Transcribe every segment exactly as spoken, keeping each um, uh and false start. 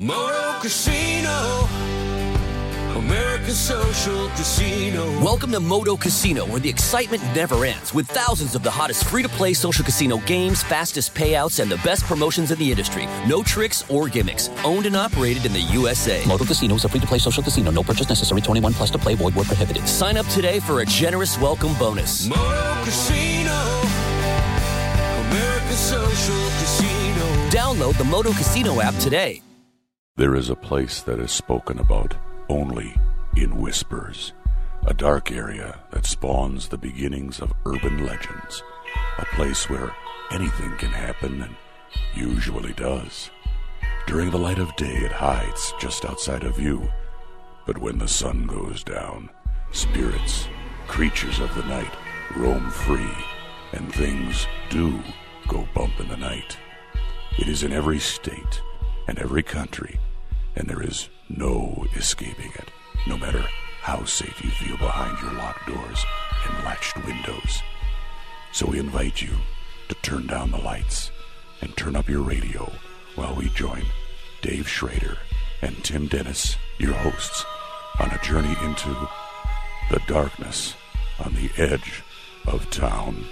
Moto Casino, American Social Casino. Welcome to Moto Casino, where the excitement never ends, with thousands of the hottest free-to-play social casino games, fastest payouts, and the best promotions in the industry. No tricks or gimmicks. Owned and operated in the U S A. Moto Casino is a free-to-play social casino. No purchase necessary. twenty-one plus to play. Void where prohibited. Sign up today for a generous welcome bonus. Moto Casino, American Social Casino. Download the Moto Casino app today. There is a place that is spoken about only in whispers. A dark area that spawns the beginnings of urban legends. A place where anything can happen and usually does. During the light of day, it hides just outside of view. But when the sun goes down, spirits, creatures of the night, roam free, and things do go bump in the night. It is in every state and every country, and there is no escaping it, no matter how safe you feel behind your locked doors and latched windows. So we invite you to turn down the lights and turn up your radio while we join Dave Schrader and Tim Dennis, your hosts, on a journey into the darkness on the edge of town.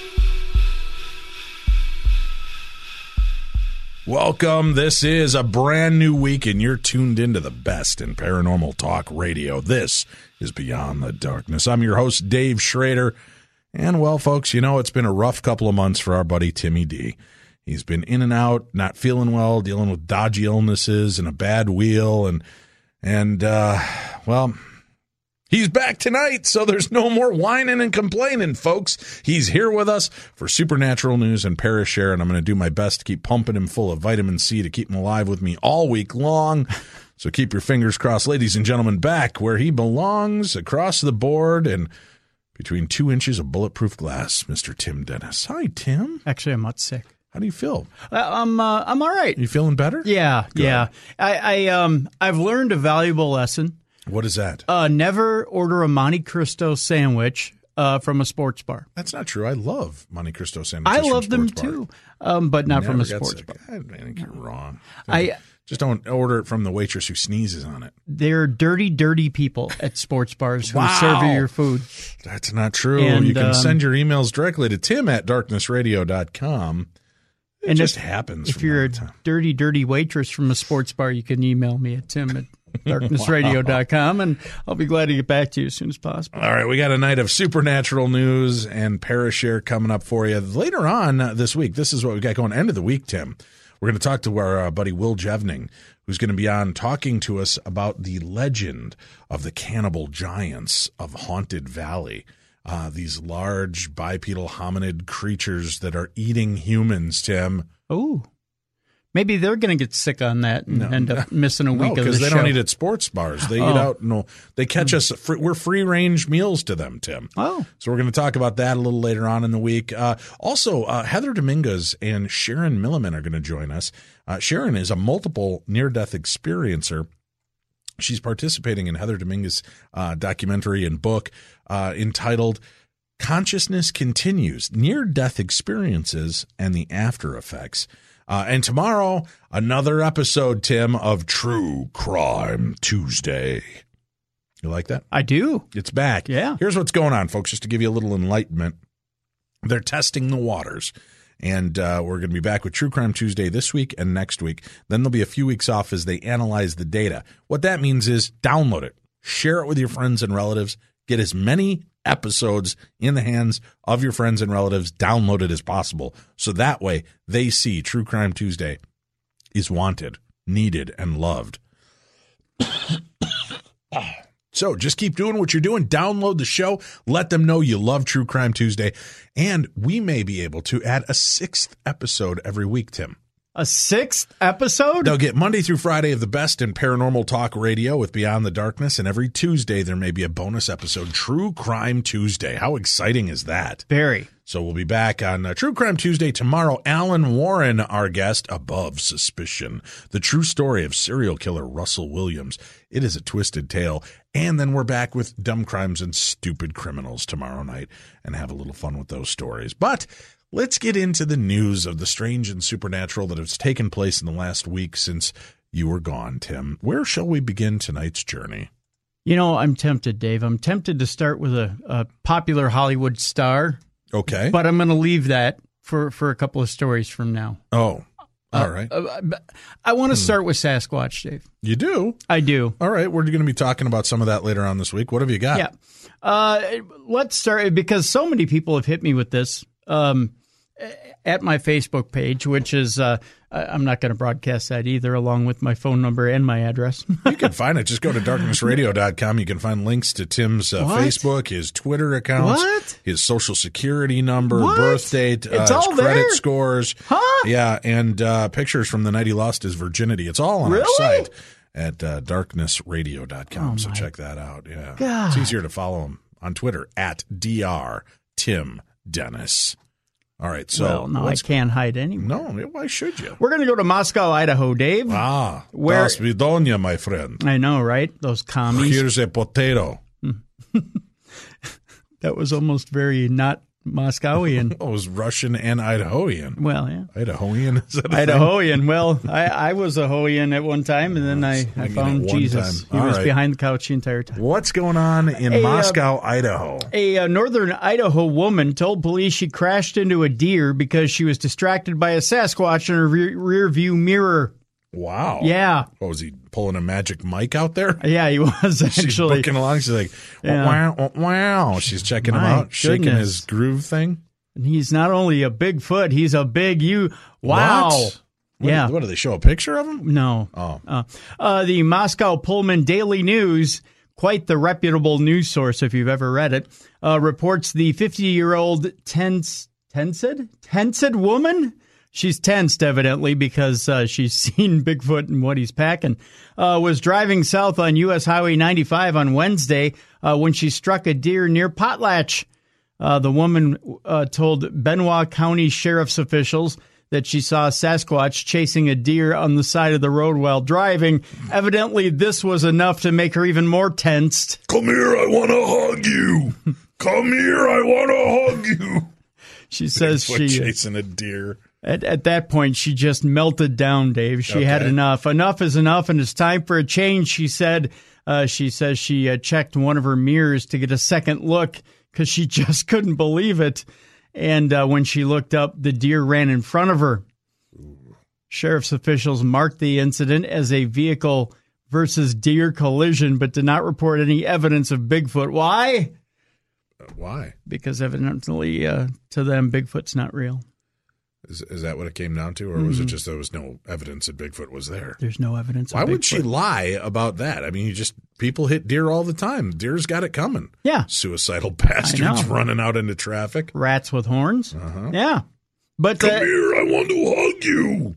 Welcome. This is a brand new week, and you're tuned into the best in paranormal talk radio. This is Beyond the Darkness. I'm your host, Dave Schrader. And, well, folks, you know, it's been a rough couple of months for our buddy Timmy D. He's been in and out, not feeling well, dealing with dodgy illnesses and a bad wheel. And, and uh, well, he's back tonight, so there's no more whining and complaining, folks. He's here with us for Supernatural News and Parashare, and I'm going to do my best to keep pumping him full of vitamin C to keep him alive with me all week long. So keep your fingers crossed, ladies and gentlemen, back where he belongs, across the board and between two inches of bulletproof glass, Mister Tim Dennis. Hi, Tim. Actually, I'm not sick. How do you feel? Uh, I'm uh, I'm all right. You feeling better? Yeah, Good. yeah. I, I um I've learned a valuable lesson. What is that? Uh, never order a Monte Cristo sandwich uh, from a sports bar. That's not true. I love Monte Cristo sandwiches. I love from them sports bar. too, um, but not Never from a get sports sick. bar. I think you're wrong. I Just don't order it from the waitress who sneezes on it. They're dirty, dirty people at sports bars who Wow. serve you your food. That's not true. And, you can um, send your emails directly to tim at darkness radio dot com. It And just if, happens. If from you're a time to time. dirty, dirty waitress from a sports bar, you can email me at tim at darkness radio dot com, and I'll be glad to get back to you as soon as possible. All right, we got a night of Supernatural News and Parashare coming up for you later on uh, this week. This is what we got going. End of the week, Tim. We're going to talk to our uh, buddy Will Jevning, who's going to be on talking to us about the legend of the cannibal giants of Haunted Valley. Uh, these large bipedal hominid creatures that are eating humans, Tim. Oh, maybe they're going to get sick on that and No. end up missing a week No, of the because they show. don't eat at sports bars. They Oh. eat out. No, they catch us. Free, we're free range meals to them, Tim. Oh. So we're going to talk about that a little later on in the week. Uh, also, uh, Heather Dominguez and Sharon Milliman are going to join us. Uh, Sharon is a multiple near-death experiencer. She's participating in Heather Dominguez's uh, documentary and book uh, entitled Consciousness Continues, Near-Death Experiences and the After Effects. Uh, and tomorrow, another episode, Tim, of True Crime Tuesday. You like that? I do. It's back. Yeah. Here's what's going on, folks, just to give you a little enlightenment. They're testing the waters. And uh, we're going to be back with True Crime Tuesday this week and next week. Then there'll be a few weeks off as they analyze the data. What that means is download it, share it with your friends and relatives, get as many episodes in the hands of your friends and relatives downloaded as possible. So that way they see True Crime Tuesday is wanted, needed, and loved. So just keep doing what you're doing. Download the show. Let them know you love True Crime Tuesday. And we may be able to add a sixth episode every week, Tim. A sixth episode? They'll get Monday through Friday of the best in paranormal talk radio with Beyond the Darkness. And every Tuesday, there may be a bonus episode, True Crime Tuesday. How exciting is that? Very. So we'll be back on uh, True Crime Tuesday tomorrow. Alan Warren, our guest, Above Suspicion, the true story of serial killer Russell Williams. It is a twisted tale. And then we're back with Dumb Crimes and Stupid Criminals tomorrow night and have a little fun with those stories. But let's get into the news of the strange and supernatural that has taken place in the last week since you were gone, Tim. Where shall we begin tonight's journey? You know, I'm tempted, Dave. I'm tempted to start with a, a popular Hollywood star. Okay. But I'm going to leave that for, for a couple of stories from now. Oh, all uh, right. Uh, I want to hmm. start with Sasquatch, Dave. You do? I do. All right. We're going to be talking about some of that later on this week. What have you got? Yeah. Uh, let's start, because so many people have hit me with this um, at my Facebook page, which is, uh, I'm not going to broadcast that either, along with my phone number and my address. You can find it. Just go to darkness radio dot com. You can find links to Tim's uh, Facebook, his Twitter accounts, what? his social security number, what? birth date, uh, his all credit there? scores. Huh? Yeah, and uh, pictures from the night he lost his virginity. It's all on really? our site at uh, darkness radio dot com. Oh, so my check that out. Yeah, God. It's easier to follow him on Twitter at Dr. Tim Dennis. All right, so well, no, I can't hide anymore. No, why should you? We're going to go to Moscow, Idaho, Dave. Ah, where das Vidonia, my friend. I know, right? Those commies. Here's a potato. That was almost very not Moscowian. Oh, it was Russian and Idahoian. Well, yeah. Idahoian? Is that a Idahoian. thing? Well, I, I was a Hoian at one time, and then I, I found Jesus. He All was right. behind the couch the entire time. What's going on in a, Moscow, uh, Idaho? A uh, northern Idaho woman told police she crashed into a deer because she was distracted by a Sasquatch in her rear, rear view mirror. Wow. Yeah. What, was he pulling a magic mic out there? Yeah, he was actually. She's booking along. She's like, Yeah. wow, wow. She's checking him My out, shaking goodness. his groove thing. And he's not only a Bigfoot, he's a big you. Wow. What? What Yeah. Do, what, do they show a picture of him? No. Oh. Uh, uh, the Moscow Pullman Daily News, quite the reputable news source if you've ever read it, uh, reports the fifty-year-old tense, tensed? Tensed woman? She's tensed, evidently, because uh, she's seen Bigfoot and what he's packing, uh, was driving south on U S Highway ninety-five on Wednesday uh, when she struck a deer near Potlatch. Uh, the woman uh, told Benoit County Sheriff's officials that she saw a Sasquatch chasing a deer on the side of the road while driving. Evidently, this was enough to make her even more tensed. Come here, I want to hug you. Come here, I want to hug you. She says Bigfoot she chasing a deer. At, at that point, she just melted down, Dave. She Okay. had enough. Enough is enough, and it's time for a change, she said. Uh, she says she uh, checked one of her mirrors to get a second look because she just couldn't believe it. And uh, when she looked up, the deer ran in front of her. Ooh. Sheriff's officials marked the incident as a vehicle versus deer collision, but did not report any evidence of Bigfoot. Why? Uh, why? Because evidently, uh, to them, Bigfoot's not real. Is, is that what it came down to, or was mm-hmm. it just there was no evidence that Bigfoot was there? There's no evidence. Why of would Bigfoot. she lie about that? I mean, you just people hit deer all the time. Deer's got it coming. Yeah, suicidal bastards running out into traffic. Rats with horns. Uh-huh. Yeah, but come uh, here, I want to hug you.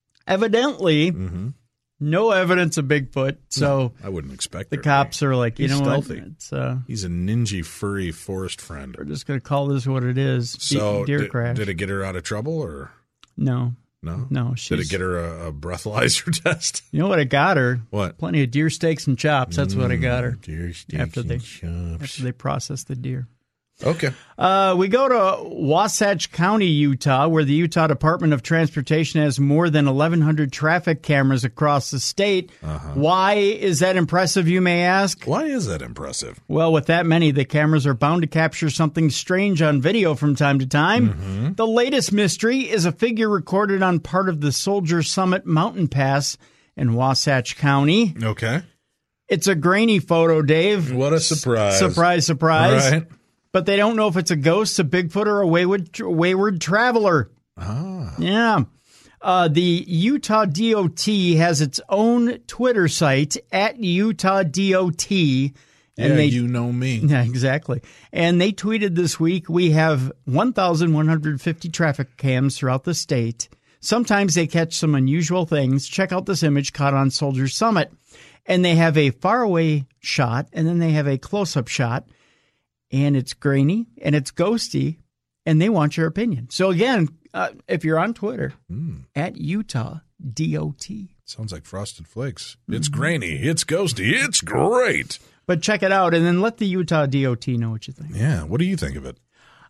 Evidently, mm-hmm. no evidence of Bigfoot. So no, I wouldn't expect the cops are like, you He's know stealthy. what? It's, uh, He's a ninja furry forest friend. We're just going to call this what it is. So deer did, crash. Did it get her out of trouble or? No. No? No. Did it get her a, a breathalyzer test? You know what I got her? What? Plenty of deer steaks and chops. That's mm, what I got her. Deer steaks after they, and chops. After they process the deer. Okay. Uh, we go to Wasatch County, Utah, where the Utah Department of Transportation has more than eleven hundred traffic cameras across the state. Uh-huh. Why is that impressive, you may ask? Why is that impressive? Well, with that many, the cameras are bound to capture something strange on video from time to time. Mm-hmm. The latest mystery is a figure recorded on part of the Soldier Summit mountain pass in Wasatch County. Okay. It's a grainy photo, Dave. What a surprise. Surprise, surprise. Right. But they don't know if it's a ghost, a Bigfoot, or a wayward, wayward traveler. Ah. Yeah. Uh, the Utah D O T has its own Twitter site, at Utah D O T. And yeah, they, you know me. Yeah, exactly. And they tweeted this week, we have one thousand one hundred fifty traffic cams throughout the state. Sometimes they catch some unusual things. Check out this image caught on Soldier Summit. And they have a faraway shot, and then they have a close-up shot. And it's grainy, and it's ghosty, and they want your opinion. So, again, uh, if you're on Twitter, mm. at Utah D O T. Sounds like Frosted Flakes. It's mm-hmm. grainy, it's ghosty, it's great. But check it out, and then let the Utah D O T know what you think. Yeah, what do you think of it?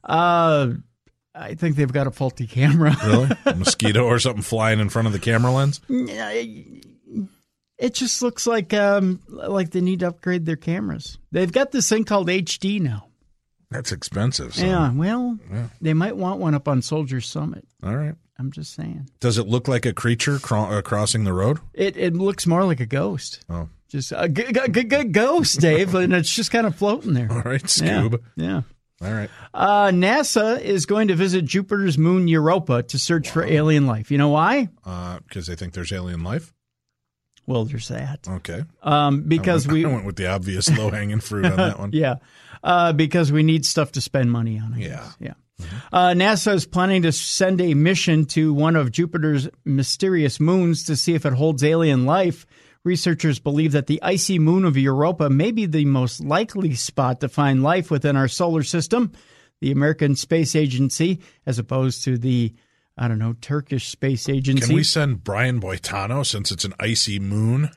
Uh, I think they've got a faulty camera. Really? A mosquito or something flying in front of the camera lens? It just looks like um, like they need to upgrade their cameras. They've got this thing called H D now. That's expensive. So. Yeah, well, Yeah. they might want one up on Soldier Summit. All right. I'm just saying. Does it look like a creature cro- uh, crossing the road? It it looks more like a ghost. Oh. Just a g- g- g- g- ghost, Dave, and it's just kind of floating there. All right, Yeah, Scoob. yeah. All right. Uh, NASA is going to visit Jupiter's moon Europa to search for alien life. You know why? Because uh, they think there's alien life? Well, there's that. Okay. Um, because I went, we I went with the obvious low-hanging fruit on that one. Yeah, uh, because we need stuff to spend money on. I Yeah. guess. Yeah. Uh, NASA is planning to send a mission to one of Jupiter's mysterious moons to see if it holds alien life. Researchers believe that the icy moon of Europa may be the most likely spot to find life within our solar system. The American Space Agency, as opposed to the, I don't know, Turkish Space Agency. Can we send Brian Boitano since it's an icy moon?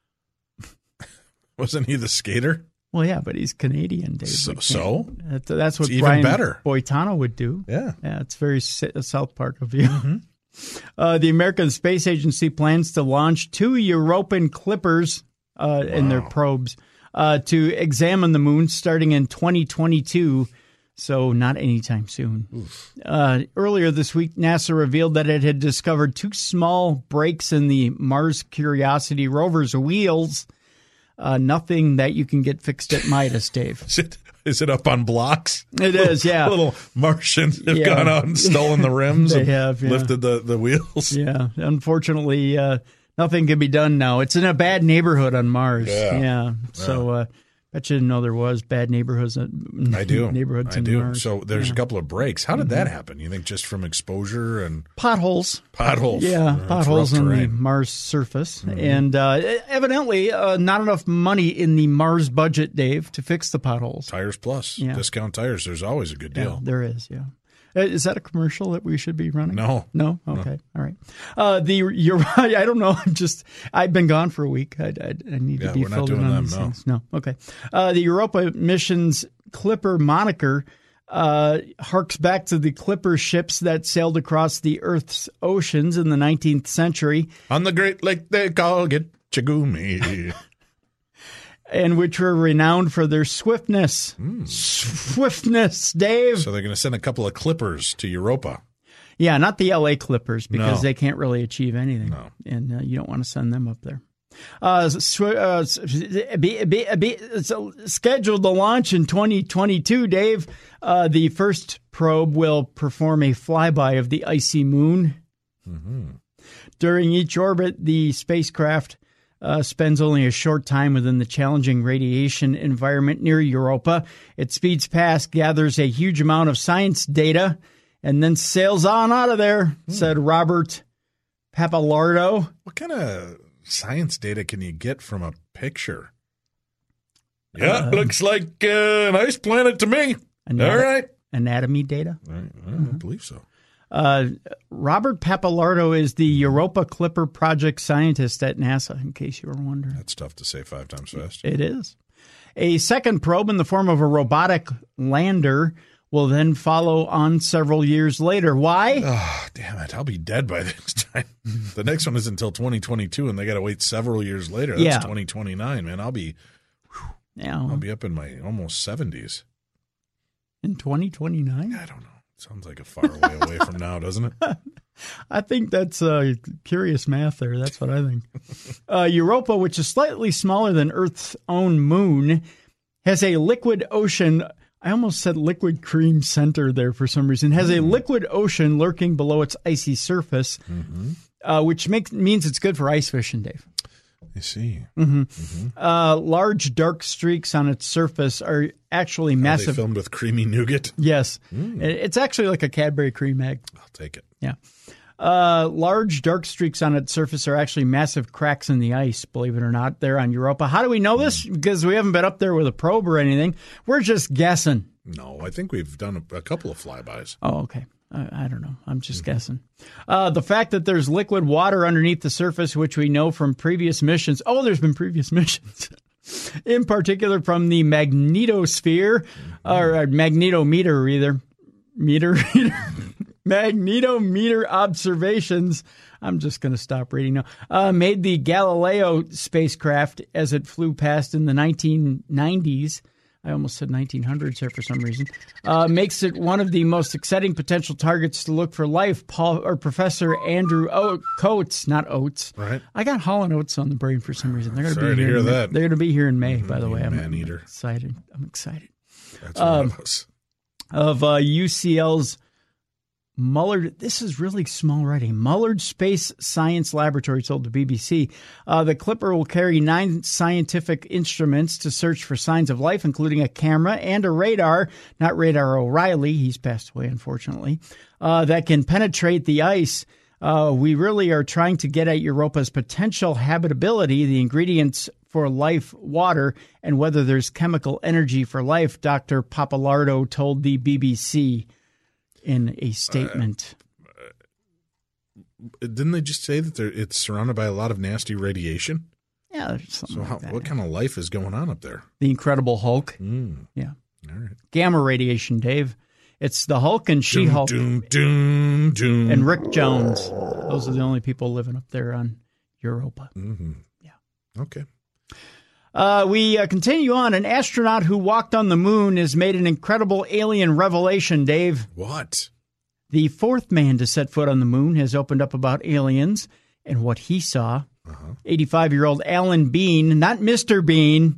Wasn't he the skater? Well, yeah, but he's Canadian, Dave. So, We can't- so? That- that's what It's even Brian better. Boitano would do. Yeah. Yeah, it's very S- South Park of you. Mm-hmm. Uh, the American Space Agency plans to launch two European clippers uh, in their probes uh, to examine the moon starting in twenty twenty-two, so not anytime soon. Uh, earlier this week, NASA revealed that it had discovered two small breaks in the Mars Curiosity rover's wheels. Uh, nothing that you can get fixed at Midas, Dave. Is it, is it up on blocks? It is, yeah. Little Martians have Yeah. gone out and stolen the rims They and have, yeah. lifted the, the wheels. Yeah, unfortunately, uh, nothing can be done now. It's in a bad neighborhood on Mars. Yeah. So, uh, bet you didn't know there was bad neighborhoods. I do. Neighborhoods I in do. Mars. So there's Yeah. a couple of breaks. How did that happen? You think just from exposure and Potholes. potholes? Yeah, It's potholes rough on the terrain. Mars surface. And uh, evidently, uh, not enough money in the Mars budget, Dave, to fix the potholes. Tires Plus. Yeah. Discount tires. There's always a good Yeah, deal. there is, yeah. Uh, Is that a commercial that we should be running? No. No? Okay. All right. Uh, the you're right. I don't know. I'm just, I've been gone for a week. I, I, I need Yeah, to be we're not filled in doing on them, these no. things. No. Okay. Uh, the Europa mission's Clipper moniker uh, harks back to the Clipper ships that sailed across the Earth's oceans in the nineteenth century, On the Great Lake they call Gitchagumi. and which were renowned for their swiftness. Swiftness, Dave. So they're going to send a couple of clippers to Europa. Yeah, not the L A Clippers because No. they can't really achieve anything, No. and uh, you don't want to send them up there. Uh, sw- uh, s- be, be, be, so scheduled to launch in twenty twenty-two, Dave. Uh, the first probe will perform a flyby of the icy moon. During each orbit, the spacecraft uh, spends only a short time within the challenging radiation environment near Europa. It speeds past, gathers a huge amount of science data, and then sails on out of there, said Robert Pappalardo. What kind of science data can you get from a picture? Yeah, looks like uh, an ice planet to me. Anat- All right. Anatomy data. I, I don't believe so. Uh, Robert Pappalardo is the Europa Clipper project scientist at NASA, in case you were wondering. That's tough to say five times fast. It is. A second probe in the form of a robotic lander will then follow on several years later. Why? Oh, damn it. I'll be dead by this time. The next one is until twenty twenty-two, and they got to wait several years later. That's Yeah. twenty twenty-nine, man. I'll be Yeah, I'll be up in my almost seventies. in twenty twenty-nine? I don't know. Sounds like a far way away from now, doesn't it? I think that's uh, curious math there. That's what I think. uh, Europa, which is slightly smaller than Earth's own moon, has a liquid ocean. I almost said liquid cream center there for some reason. Has a liquid ocean lurking below its icy surface, uh, which makes means it's good for ice fishing, Dave. I see. Uh, large dark streaks on its surface are actually Are they massive. filmed with creamy nougat? Yes, it's actually like a Cadbury cream egg. I'll take it. Yeah. Uh, large dark streaks on its surface are actually massive cracks in the ice, believe it or not, there on Europa. How do we know this? Because we haven't been up there with a probe or anything. We're just guessing. No, I think we've done a, a couple of flybys. Oh, okay. I, I don't know. I'm just guessing. Uh, the fact that there's liquid water underneath the surface, which we know from previous missions. Oh, there's been previous missions. In particular from the magnetosphere, or uh, magnetometer, either. Meter, magnetometer observations I'm just going to stop reading now. Uh, made the Galileo spacecraft as it flew past in the nineteen nineties. I almost said nineteen hundreds there for some reason. Uh, makes it one of the most exciting potential targets to look for life. Paul or Professor Andrew o- Coates, not Oates. Right. I got Hall and Oates on the brain for some reason. They're going Sorry to be to here. hear in May. that. They're going to be here in May. Mm-hmm. By the way, I'm, man eater. I'm excited. I'm excited. That's one um, of us. Of uh, U C L's Mullard, this is really small writing. Mullard Space Science Laboratory told the B B C uh, the Clipper will carry nine scientific instruments to search for signs of life, including a camera and a radar, not Radar O'Reilly, he's passed away, unfortunately, uh, that can penetrate the ice. Uh, we really are trying to get at Europa's potential habitability, the ingredients for life, water, and whether there's chemical energy for life, Doctor Papalardo told the B B C. In a statement. Uh, uh, didn't they just say that it's surrounded by a lot of nasty radiation? Yeah, there's something So like how, that. what kind of life is going on up there? The Incredible Hulk. Mm. Yeah. All right. Gamma radiation, Dave. It's the Hulk and She-Hulk Doom, doom, doom. and Rick Jones. Those are the only people living up there on Europa. Mm-hmm. Yeah. Okay. Uh, we uh, continue on. An astronaut who walked on the moon has made an incredible alien revelation, Dave. What? The fourth man to set foot on the moon has opened up about aliens and what he saw. Uh-huh. eighty-five-year-old Alan Bean, not Mister Bean,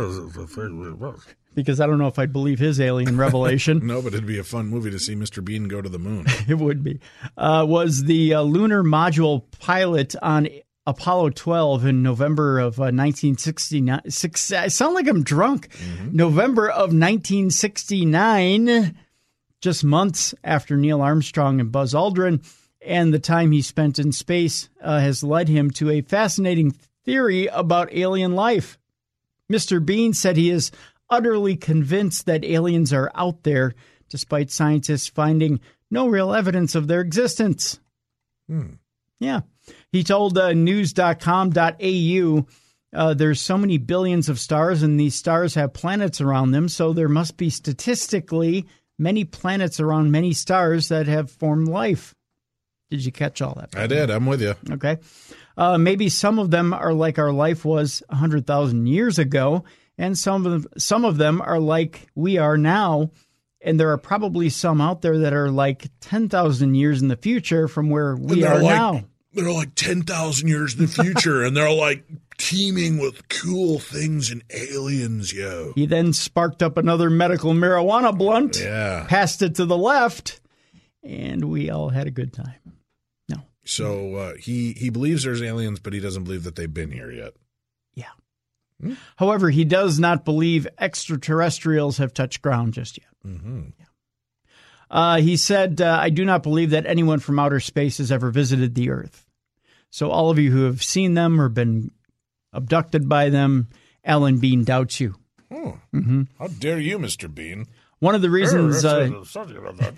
because I don't know if I'd believe his alien revelation. No, but it'd be a fun movie to see Mister Bean go to the moon. It would be. Uh, was the uh, lunar module pilot on Apollo twelve in November of uh, nineteen sixty-nine. Six, I sound like I'm drunk. Mm-hmm. November of nineteen sixty-nine, just months after Neil Armstrong and Buzz Aldrin, and the time he spent in space uh, has led him to a fascinating theory about alien life. Mister Bean said he is utterly convinced that aliens are out there, despite scientists finding no real evidence of their existence. Hmm. Yeah. He told uh, news dot com dot a u uh, there's so many billions of stars, and these stars have planets around them, so there must be statistically many planets around many stars that have formed life. Did you catch all that? I did. I'm with you. Okay. Uh, maybe some of them are like our life was one hundred thousand years ago, and some of them, some of them are like we are now, and there are probably some out there that are like ten thousand years in the future from where we are like, now. They're like ten thousand years in the future, and they're like teeming with cool things and aliens, yo. He then sparked up another medical marijuana blunt, Yeah. passed it to the left, and we all had a good time. No. So uh, he, he believes there's aliens, but he doesn't believe that they've been here yet. Yeah. Hmm? However, he does not believe extraterrestrials have touched ground just yet. Mm-hmm. Yeah. Uh, he said, uh, I do not believe that anyone from outer space has ever visited the Earth. So all of you who have seen them or been abducted by them, Alan Bean doubts you. Oh, mm-hmm. How dare you, Mister Bean? One of the reasons... Uh, Sorry about that.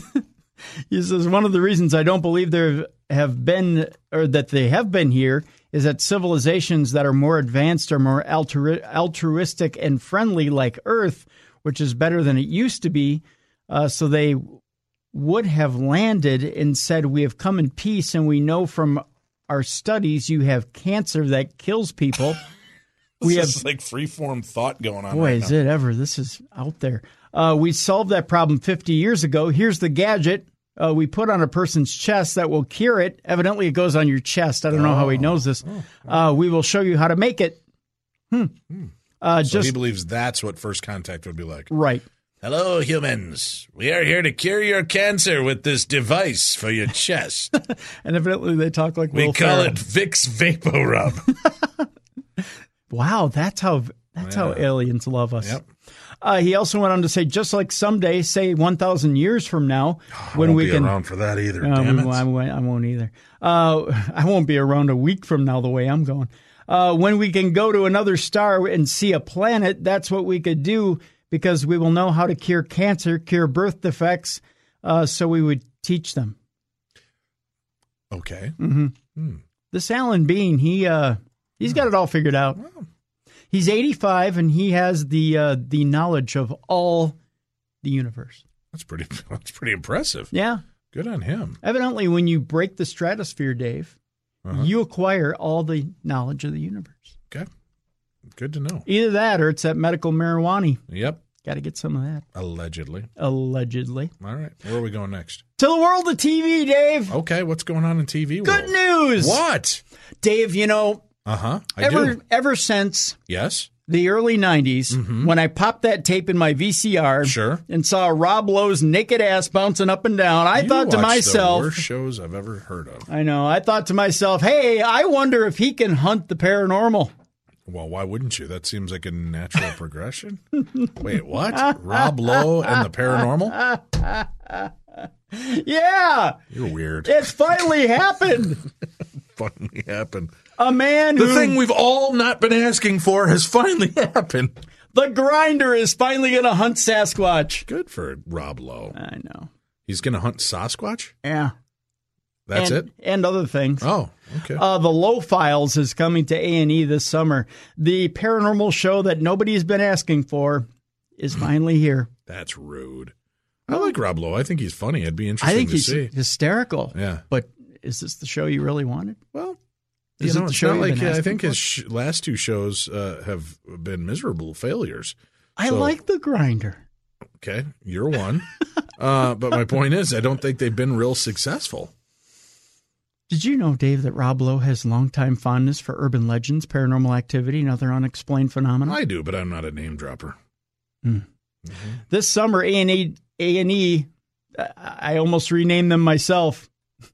He says, one of the reasons I don't believe there have been, or that they have been here, is that civilizations that are more advanced or more altru- altruistic and friendly, like Earth, which is better than it used to be, uh, so they would have landed and said, we have come in peace, and we know from our studies you have cancer that kills people. This we is have like free-form thought going on Boy, right is now. it ever. This is out there. Uh, we solved that problem fifty years ago. Here's the gadget uh, we put on a person's chest that will cure it. Evidently, it goes on your chest. I don't know how he knows this. Uh, we will show you how to make it. Hmm. Uh, So just he believes that's what first contact would be like. right. Hello, humans. We are here to cure your cancer with this device for your chest. And evidently, they talk like We Will call Ferrell. it Vicks VapoRub. Wow, that's how that's how Yeah. aliens love us. Yep. Uh, he also went on to say, just like someday, say one thousand years from now, when I won't we be can. around for that either. Uh, Damn we- it. I, won't, I won't either. Uh, I won't be around a week from now the way I'm going. Uh, when we can go to another star and see a planet, that's what we could do, because we will know how to cure cancer, cure birth defects, uh, so we would teach them. Okay. Mm-hmm. Hmm. This Alan Bean, he uh, he's got it all figured out. He's eighty-five, and he has the uh, the knowledge of all the universe. That's pretty. That's pretty impressive. Yeah. Good on him. Evidently, when you break the stratosphere, Dave, Uh-huh. you acquire all the knowledge of the universe. Okay. Good to know. Either that or it's that medical marijuana. Yep. Got to get some of that. Allegedly. Allegedly. All right. Where are we going next? To the world of T V, Dave. Okay. What's going on in T V world? Good news. What? Dave, you know, Uh-huh. I ever do. ever since Yes. the early nineties, when I popped that tape in my V C R Sure. and saw Rob Lowe's naked ass bouncing up and down, I You thought to watch myself, the worst shows I've ever heard of. I know, I thought to myself, hey, I wonder if he can hunt the paranormal. Well, why wouldn't you? That seems like a natural progression. Wait, what? Rob Lowe and the paranormal? Yeah, You're weird. it's finally happened. Finally happened. A man The who, thing we've all not been asking for has finally happened. the grinder is finally going to hunt Sasquatch. Good for Rob Lowe. I know. He's going to hunt Sasquatch? Yeah. That's and, it? And other things. Oh, okay. Uh, the Low Files is coming to A and E this summer. The paranormal show that nobody's been asking for is finally here. That's rude. I like Rob Lowe. I think he's funny. It'd be I interesting think to he's see. hysterical. Yeah. But is this the show you really wanted? Well, Is you it know, the it's show not you've like been I asking think for? his sh- last two shows uh, have been miserable failures. I So- like the grinder. Okay, you're one. uh, but my point is, I don't think they've been real successful. Did you know, Dave, that Rob Lowe has longtime fondness for urban legends, paranormal activity, and other unexplained phenomena? I do, but I'm not a name dropper. This summer, A and E, A and E, I almost renamed them myself,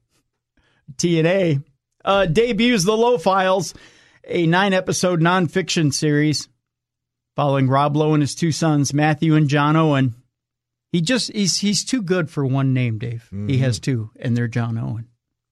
T and A, uh, debuts The Low Files, a nine-episode nonfiction series following Rob Lowe and his two sons, Matthew and John Owen. He just he's he's too good for one name, Dave. Mm-hmm. He has two, and they're John Owen.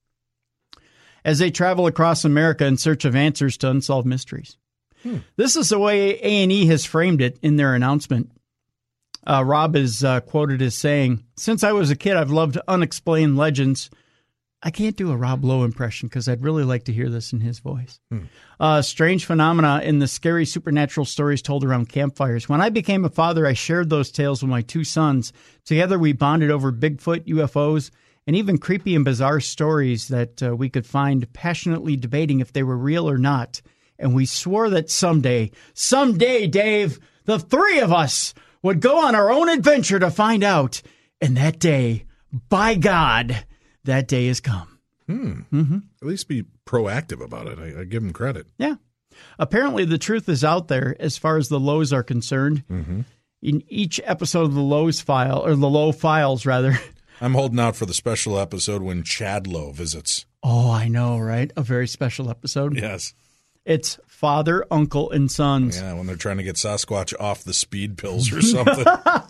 As they travel across America in search of answers to unsolved mysteries. Hmm. This is the way A and E has framed it in their announcement. Uh, Rob is uh, quoted as saying, "Since I was a kid, I've loved unexplained legends." I can't do a Rob Lowe impression because I'd really like to hear this in his voice. Hmm. Uh, strange phenomena in the scary supernatural stories told around campfires. When I became a father, I shared those tales with my two sons. Together, we bonded over Bigfoot, U F Os, and even creepy and bizarre stories that uh, we could find, passionately debating if they were real or not. And we swore that someday, someday, Dave, the three of us would go on our own adventure to find out. And that day, by God, that day has come. Hmm. Mm-hmm. At least be proactive about it. I, I give him credit. Yeah. Apparently, the truth is out there as far as the Lows are concerned. Mm-hmm. In each episode of the Lowe's file, or the Low Files, rather. I'm holding out for the special episode when Chad Lowe visits. Oh, I know, right? A very special episode. Yes. It's father, uncle, and sons. Yeah, when they're trying to get Sasquatch off the speed pills or something.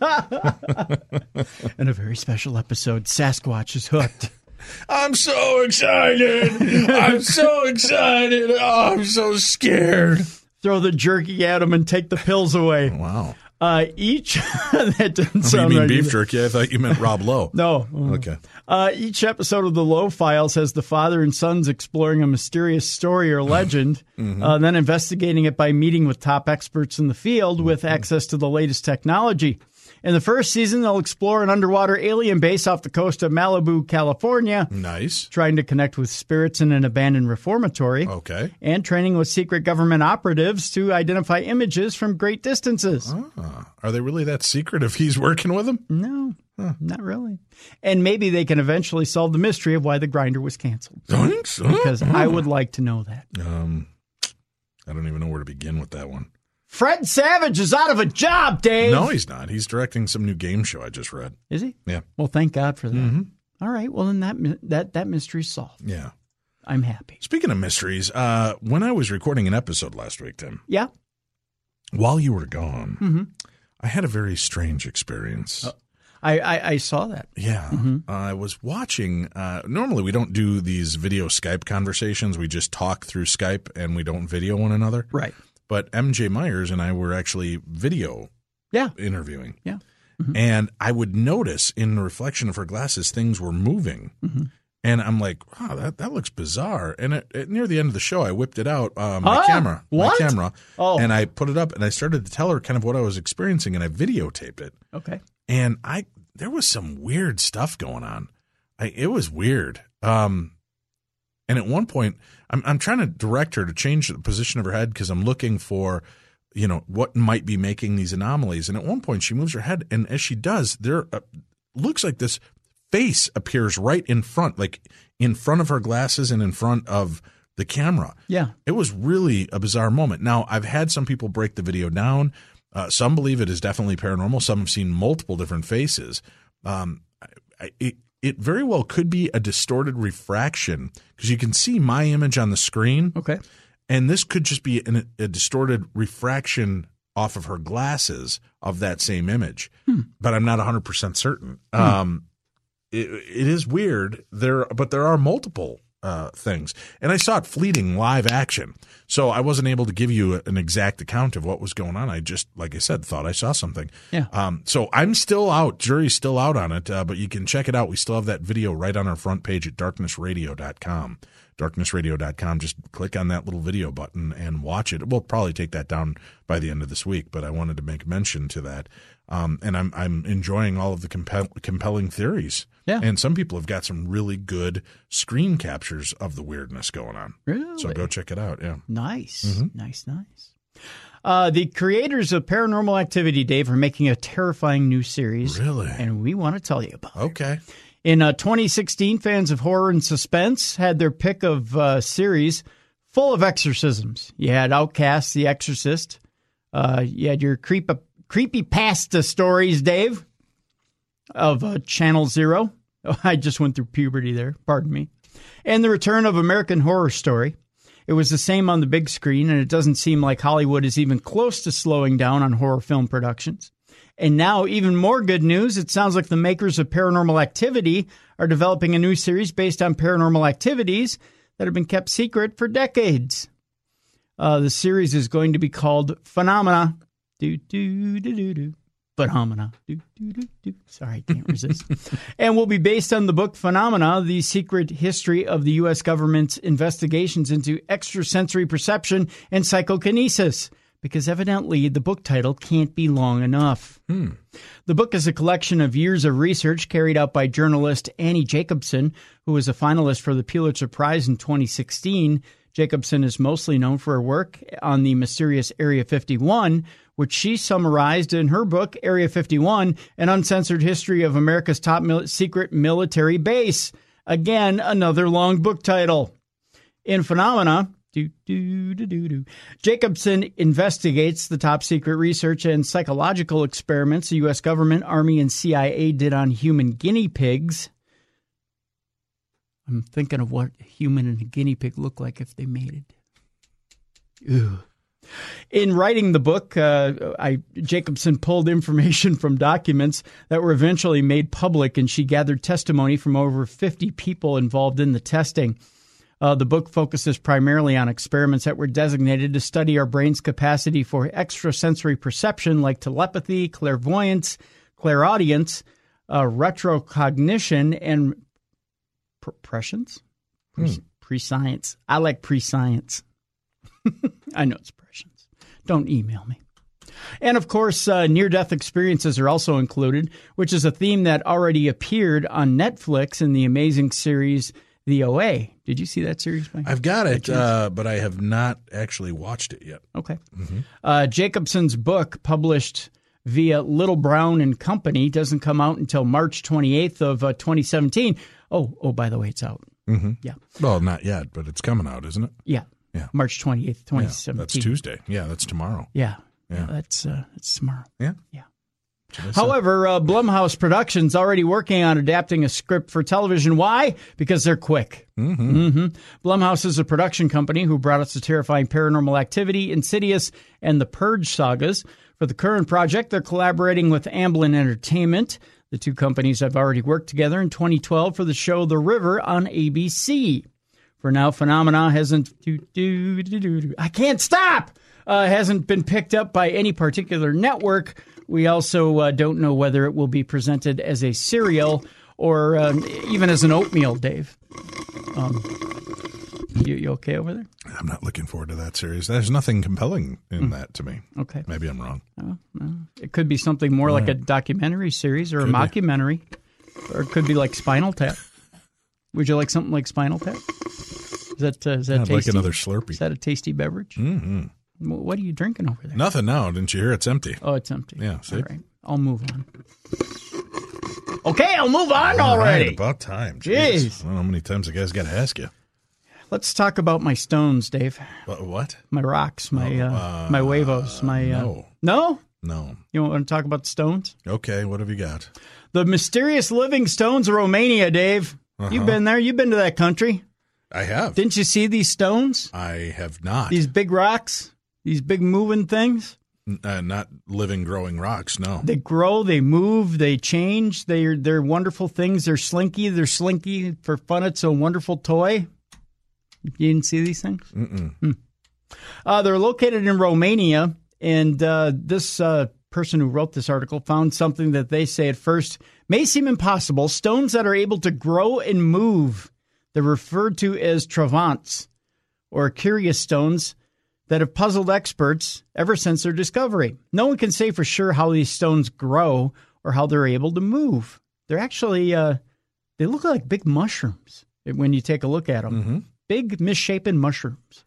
And a very special episode, Sasquatch is hooked. I'm so excited. I'm so excited. Oh, I'm so scared. Throw the jerky at him and take the pills away. Wow. Uh, each that doesn't Oh, sound you mean right beef either. jerky? I thought you meant Rob Lowe. No. Okay. Uh, each episode of the Lowe Files has the father and sons exploring a mysterious story or legend, mm-hmm. uh, then investigating it by meeting with top experts in the field with mm-hmm. access to the latest technology. In the first season, they'll explore an underwater alien base off the coast of Malibu, California. Nice. Trying to connect with spirits in an abandoned reformatory. Okay. And training with secret government operatives to identify images from great distances. Ah, are they really that secret if he's working with them? No, huh. Not really. And maybe they can eventually solve the mystery of why the grinder was canceled. Thanks. Because I would like to know that. Um, I don't even know where to begin with that one. Fred Savage is out of a job, Dave. No, he's not. He's directing some new game show I just read. Is he? Yeah. Well, thank God for that. Mm-hmm. All right. Well, then that that that mystery's solved. Yeah. I'm happy. Speaking of mysteries, uh, when I was recording an episode last week, Tim. Yeah. While you were gone, mm-hmm. I had a very strange experience. Uh, I, I, I saw that. Yeah. Mm-hmm. Uh, I was watching. Uh, normally, we don't do these video Skype conversations. We just talk through Skype and we don't video one another. Right. But M J Myers and I were actually video yeah. interviewing. Yeah. Mm-hmm. And I would notice in the reflection of her glasses, things were moving. Mm-hmm. And I'm like, wow, that, that looks bizarre. And it, it, near the end of the show, I whipped it out, uh, my ah, camera, what? my camera, oh. and I put it up and I started to tell her kind of what I was experiencing and I videotaped it. Okay. And I there was some weird stuff going on. I, it was weird. Um, and at one point, I'm I'm trying to direct her to change the position of her head because I'm looking for, you know, what might be making these anomalies. And at one point, she moves her head, and as she does, there uh, looks like this face appears right in front, like in front of her glasses and in front of the camera. Yeah. It was really a bizarre moment. Now, I've had some people break the video down. Uh, some believe it is definitely paranormal. Some have seen multiple different faces. Um, I, it, it very well could be a distorted refraction because you can see my image on the screen. Okay. And this could just be an, a distorted refraction off of her glasses of that same image. Hmm. But I'm not one hundred percent certain. Hmm. Um, it, it is weird, there, but there are multiple uh, things. And I saw it fleeting live action. So I wasn't able to give you an exact account of what was going on. I just, like I said, thought I saw something. Yeah. Um, so I'm still out. Jury's still out on it, uh, but you can check it out. We still have that video right on our front page at darkness radio dot com. darkness radio dot com. Just click on that little video button and watch it. We'll probably take that down by the end of this week, but I wanted to make mention to that. Um, and I'm I'm enjoying all of the compel- compelling theories. Yeah. And some people have got some really good screen captures of the weirdness going on. Really? So go check it out. Yeah. Nice. Mm-hmm. Nice, nice. Uh, the creators of Paranormal Activity, Dave, are making a terrifying new series. Really? And we want to tell you about it. Okay. In uh, twenty sixteen, fans of horror and suspense had their pick of uh, series full of exorcisms. You had Outcast, The Exorcist. Uh, you had your creep- creepypasta stories, Dave, of uh, Channel Zero. Oh, I just went through puberty there. Pardon me. And the return of American Horror Story. It was the same on the big screen, and it doesn't seem like Hollywood is even close to slowing down on horror film productions. And now, even more good news, it sounds like the makers of Paranormal Activity are developing a new series based on paranormal activities that have been kept secret for decades. Uh, the series is going to be called Phenomena. Do, do, do, do, do. Phenomena. Do, do, do, do. Sorry, I can't resist. And will be based on the book Phenomena, the secret history of the U S government's investigations into extrasensory perception and psychokinesis. Because evidently the book title can't be long enough. Hmm. The book is a collection of years of research carried out by journalist Annie Jacobson, who was a finalist for the Pulitzer Prize in twenty sixteen. Jacobson is mostly known for her work on the mysterious Area fifty-one, which she summarized in her book, Area fifty-one, An Uncensored History of America's Top Mil- Secret Military Base. Again, another long book title. In Phenomena, Do, do, do, do, do. Jacobson investigates the top secret research and psychological experiments the U S government, Army, and C I A did on human guinea pigs. I'm thinking of what a human and a guinea pig look like if they mated. Ew. In writing the book, uh, I, Jacobson pulled information from documents that were eventually made public, and she gathered testimony from over fifty people involved in the testing. Uh, the book focuses primarily on experiments that were designated to study our brain's capacity for extrasensory perception like telepathy, clairvoyance, clairaudience, uh, retrocognition, and pre- prescience? Pre- hmm. Prescience. I like prescience. I know it's prescience. Don't email me. And, of course, uh, near-death experiences are also included, which is a theme that already appeared on Netflix in the amazing series The O A. Did you see that series, Mike? I've got it, uh, but I have not actually watched it yet. Okay. Mm-hmm. Uh, Jacobson's book, published via Little Brown and Company, doesn't come out until March twenty-eighth of uh, twenty seventeen. Oh, oh, by the way, it's out. Mm-hmm. Yeah. Well, not yet, but it's coming out, isn't it? Yeah. Yeah. March twenty-eighth, twenty seventeen. Yeah, that's Tuesday. Yeah, that's tomorrow. Yeah. Yeah. yeah that's uh, that's tomorrow. Yeah. Yeah. However, uh, Blumhouse Productions already working on adapting a script for television. Why? Because they're quick. Mm-hmm. Mm-hmm. Blumhouse is a production company who brought us the terrifying Paranormal Activity, Insidious, and the Purge sagas. For the current project, they're collaborating with Amblin Entertainment. The two companies have already worked together in twenty twelve for the show The River on A B C. For now, Phenomena hasn't... Do, do, do, do, do, I can't stop! Uh, hasn't been picked up by any particular network. We also uh, don't know whether it will be presented as a cereal or um, even as an oatmeal, Dave. Um, you, you okay over there? I'm not looking forward to that series. There's nothing compelling in mm. that to me. Okay. Maybe I'm wrong. Oh, no. It could be something more right. like a documentary series or could a mockumentary. Be. Or it could be like Spinal Tap. Would you like something like Spinal Tap? Is that, uh, is that I'd tasty? like another Slurpee. Is that a tasty beverage? Mm-hmm. What are you drinking over there? Nothing now. Didn't you hear? It's empty. Oh, it's empty. Yeah, see? All right. I'll move on. Okay, I'll move on All already. right, about time. Jeez. Jeez. I don't know how many times the guy's got to ask you. Let's talk about my stones, Dave. What? what? My rocks, my Oh, uh, uh, my huevos, my uh, no. no. No. You want to talk about stones? Okay, what have you got? The mysterious living stones of Romania, Dave. Uh-huh. You've been there. You've been to that country. I have. Didn't you see these stones? I have not. These big rocks? These big moving things? Uh, not living, growing rocks, no. They grow, they move, they change. They're, they're wonderful things. They're slinky. They're slinky for fun. It's a wonderful toy. You didn't see these things? Mm-mm. Hmm. Uh, they're located in Romania, and uh, this uh, person who wrote this article found something that they say at first may seem impossible. Stones that are able to grow and move. They're referred to as travants, or curious stones, that have puzzled experts ever since their discovery. No one can say for sure how these stones grow or how they're able to move. They're actually, uh, they look like big mushrooms when you take a look at them. Mm-hmm. Big, misshapen mushrooms.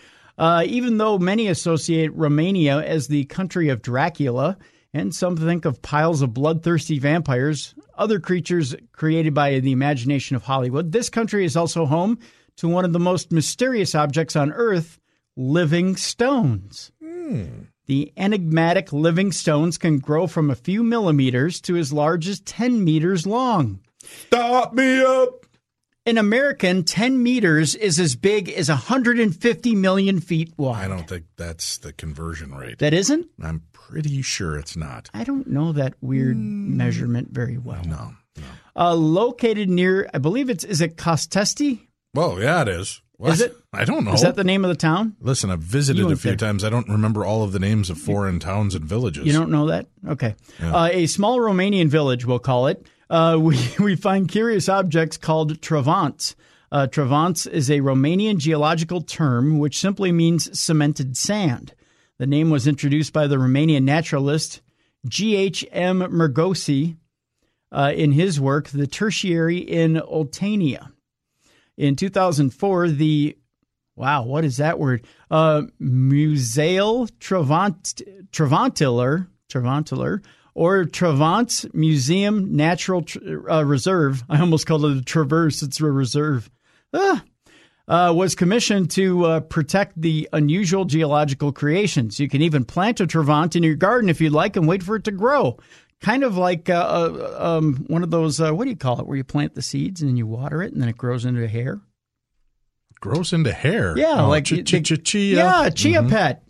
Uh, even though many associate Romania as the country of Dracula, and some think of piles of bloodthirsty vampires, other creatures created by the imagination of Hollywood, this country is also home to one of the most mysterious objects on Earth, living stones. Mm. The enigmatic living stones can grow from a few millimeters to as large as ten meters long. Stop me up! In American, ten meters is as big as one hundred fifty million feet wide. I don't think that's the conversion rate. That isn't? I'm pretty sure it's not. I don't know that weird mm. measurement very well. No, no. Uh, located near, I believe it's, is it Costesti? Well, yeah, it is. What? Is it? I don't know. Is that the name of the town? Listen, I've visited a few there. times. I don't remember all of the names of foreign towns and villages. You don't know that? Okay. Yeah. Uh, a small Romanian village, we'll call it. Uh, we, we find curious objects called travants. Uh, travants is a Romanian geological term which simply means cemented sand. The name was introduced by the Romanian naturalist G H M Mergosi uh, in his work, The Tertiary in Oltenia. In two thousand four, the, wow, what is that word? Uh, Museal Travant, Travantiler, Travantiler, or Travant's Museum Natural uh, Reserve. I almost called it a traverse. It's a reserve. Ah, uh, was commissioned to uh, protect the unusual geological creations. You can even plant a Travant in your garden if you'd like and wait for it to grow. Kind of like uh, uh, um, one of those, uh, what do you call it, where you plant the seeds and then you water it and then it grows into a hair? Grows into hair? Yeah. Oh, like ch- they, ch- ch- chia. Yeah, chia Mm-hmm. pet.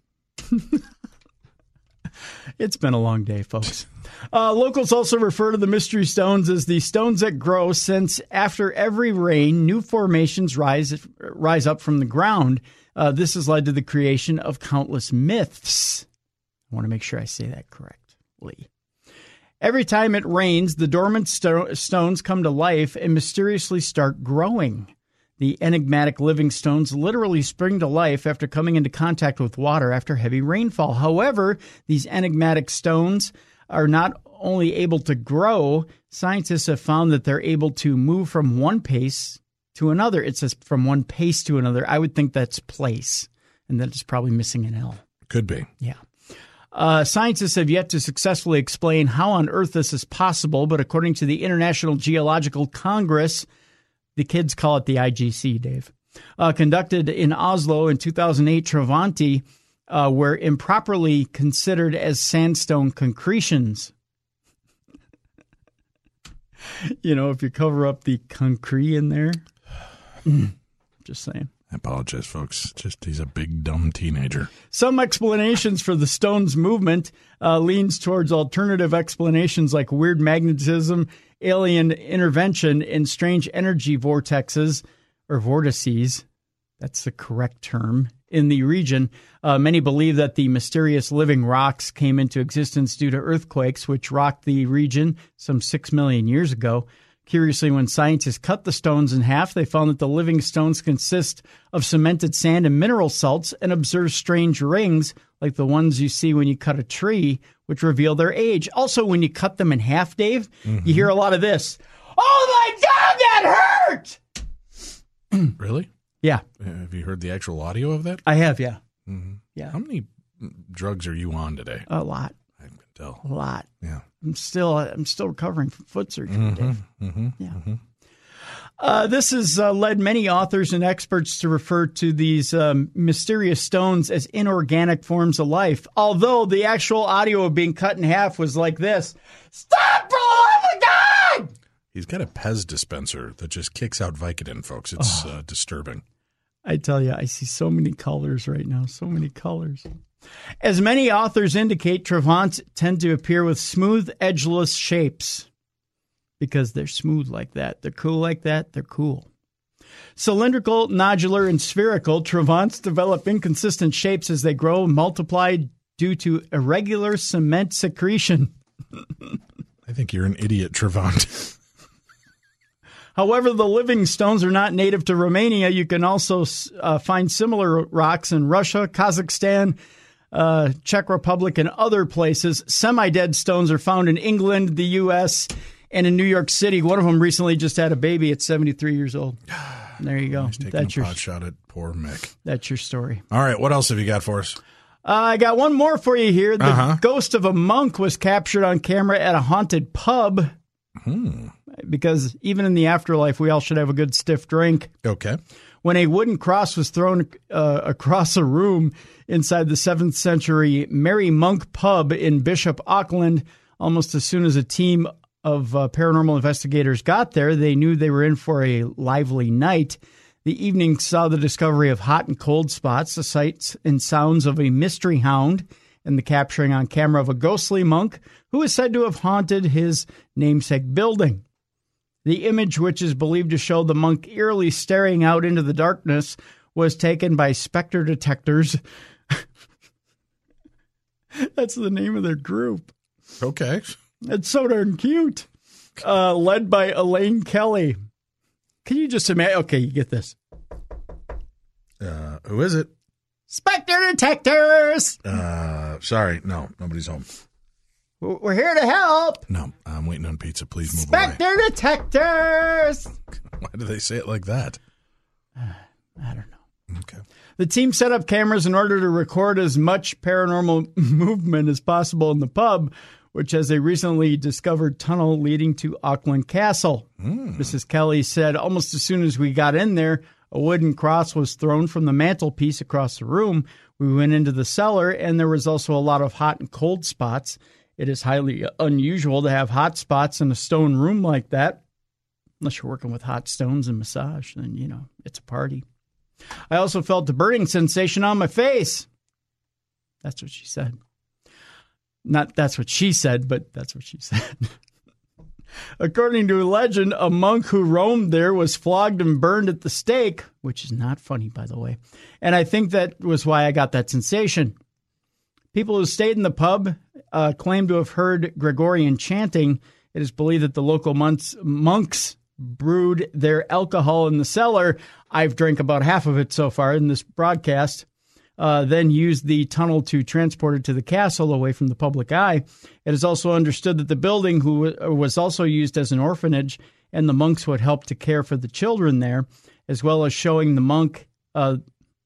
It's been a long day, folks. Uh, locals also refer to the mystery stones as the stones that grow, since after every rain, new formations rise rise up from the ground. Uh, this has led to the creation of countless myths. I want to make sure I say that correctly. Every time it rains, the dormant sto- stones come to life and mysteriously start growing. The enigmatic living stones literally spring to life after coming into contact with water after heavy rainfall. However, these enigmatic stones are not only able to grow, scientists have found that they're able to move from one pace to another. It says from one pace to another. I would think that's place, and that it's probably missing an L. Could be. Yeah. Uh, scientists have yet to successfully explain how on earth this is possible, but according to the International Geological Congress, the kids call it the I G C, Dave, uh, conducted in Oslo in two thousand eight, Travanti uh, were improperly considered as sandstone concretions. You know, if you cover up the concrete in there. Just saying. I apologize, folks. Just he's a big, dumb teenager. Some explanations for the stone's movement uh, leans towards alternative explanations like weird magnetism, alien intervention, and strange energy vortexes or vortices. That's the correct term. In the region, uh, many believe that the mysterious living rocks came into existence due to earthquakes, which rocked the region some six million years ago. Curiously, when scientists cut the stones in half, they found that the living stones consist of cemented sand and mineral salts, and observed strange rings like the ones you see when you cut a tree, which reveal their age. Also, when you cut them in half, Dave, mm-hmm. you hear a lot of this. Oh, my God, that hurt! Really? Yeah. Have you heard the actual audio of that? I have, yeah. Mm-hmm. Yeah. How many drugs are you on today? A lot. I can tell. A lot. Yeah. I'm still I'm still recovering from foot surgery. Mm-hmm. Dave. Mm-hmm. Yeah. Mm-hmm. Uh, this has uh, led many authors and experts to refer to these um, mysterious stones as inorganic forms of life. Although the actual audio of being cut in half was like this. Stop, for the love of God! He's got a Pez dispenser that just kicks out Vicodin, folks. It's oh. uh, disturbing. I tell you, I see so many colors right now, so many colors. As many authors indicate, Trevants tend to appear with smooth, edgeless shapes because they're smooth like that. They're cool like that. They're cool. Cylindrical, nodular, and spherical, Trevants develop inconsistent shapes as they grow and multiply due to irregular cement secretion. I think you're an idiot, Trevant. However, the living stones are not native to Romania. You can also uh, find similar rocks in Russia, Kazakhstan, uh, Czech Republic, and other places. Semi-dead stones are found in England, the U S, and in New York City. One of them recently just had a baby at seventy-three years old. There you go. He's taking That's a your pot shot at poor Mick. That's your story. All right, what else have you got for us? Uh, I got one more for you here. The uh-huh. ghost of a monk was captured on camera at a haunted pub. Hmm. Because even in the afterlife, we all should have a good stiff drink. Okay. When a wooden cross was thrown uh, across a room inside the seventh century Mary Monk pub in Bishop Auckland, almost as soon as a team of uh, paranormal investigators got there, they knew they were in for a lively night. The evening saw the discovery of hot and cold spots, the sights and sounds of a mystery hound, and the capturing on camera of a ghostly monk who is said to have haunted his namesake building. The image, which is believed to show the monk eerily staring out into the darkness, was taken by specter detectors. That's the name of their group. Okay. It's so darn cute. Uh, led by Elaine Kelly. Can you just imagine? Okay, you get this. Uh, who is it? Specter detectors! Uh, sorry, no, nobody's home. We're here to help. No, I'm waiting on pizza. Please move Specter away. detectors! Why do they say it like that? Uh, I don't know. Okay. The team set up cameras in order to record as much paranormal movement as possible in the pub, which has a recently discovered tunnel leading to Auckland Castle. Mm. Missus Kelly said, almost as soon as we got in there, a wooden cross was thrown from the mantelpiece across the room. We went into the cellar, and there was also a lot of hot and cold spots. It is highly unusual to have hot spots in a stone room like that. Unless you're working with hot stones and massage, then, you know, it's a party. I also felt a burning sensation on my face. That's what she said. Not that's what she said, but that's what she said. According to legend, a monk who roamed there was flogged and burned at the stake, which is not funny, by the way. And I think that was why I got that sensation. People who stayed in the pub uh, claim to have heard Gregorian chanting. It is believed that the local monks, monks brewed their alcohol in the cellar. I've drank about half of it so far in this broadcast. Uh, then used the tunnel to transport it to the castle away from the public eye. It is also understood that the building who was also used as an orphanage, and the monks would help to care for the children there, as well as showing the monk. Uh,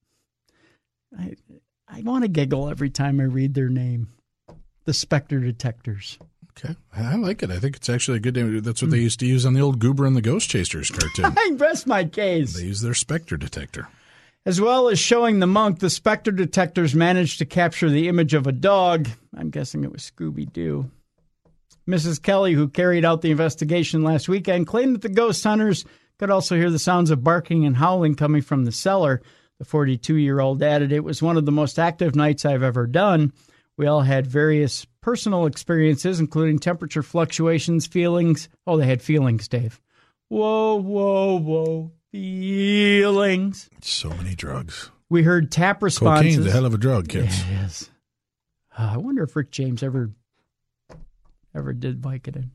I, I want to giggle every time I read their name. The Specter Detectors. Okay. I like it. I think it's actually a good name. That's what they used to use on the old Goober and the Ghost Chasers cartoon. I rest my case. They use their Specter Detector. As well as showing the monk, the Specter Detectors managed to capture the image of a dog. I'm guessing it was Scooby-Doo. Missus Kelly, who carried out the investigation last weekend, claimed that the ghost hunters could also hear the sounds of barking and howling coming from the cellar. The forty-two-year-old added, "It was one of the most active nights I've ever done. We all had various personal experiences, including temperature fluctuations, feelings." Oh, they had feelings, Dave. Whoa, whoa, whoa. Feelings. So many drugs. We heard tap responses. Cocaine's a hell of a drug, kids. Yeah, it is. Uh, I wonder if Rick James ever ever did Vicodin.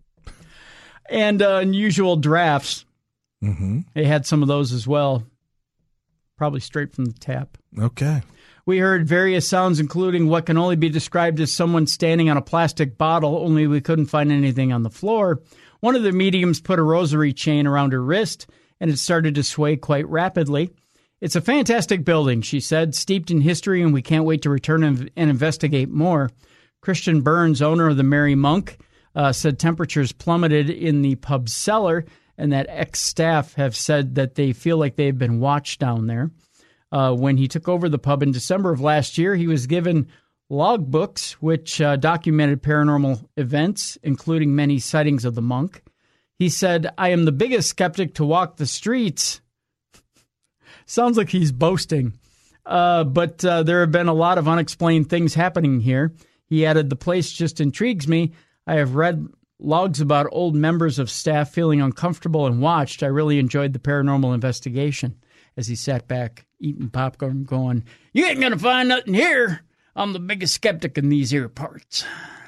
And uh, unusual drafts. Mm-hmm. They had some of those as well. Probably straight from the tap. Okay. We heard various sounds, including what can only be described as someone standing on a plastic bottle, only we couldn't find anything on the floor. One of the mediums put a rosary chain around her wrist and it started to sway quite rapidly. It's a fantastic building, she said, steeped in history, and we can't wait to return and, and investigate more. Christian Burns, owner of the Merry Monk, uh, said temperatures plummeted in the pub's cellar and that ex-staff have said that they feel like they've been watched down there. Uh, when he took over the pub in December of last year, he was given logbooks, which uh, documented paranormal events, including many sightings of the monk. He said, "I am the biggest skeptic to walk the streets." Sounds like he's boasting. Uh, but uh, there have been a lot of unexplained things happening here. He added, "The place just intrigues me. I have read logs about old members of staff feeling uncomfortable and watched. I really enjoyed the paranormal investigation." As he sat back eating popcorn going, "You ain't going to find nothing here. I'm the biggest skeptic in these here parts."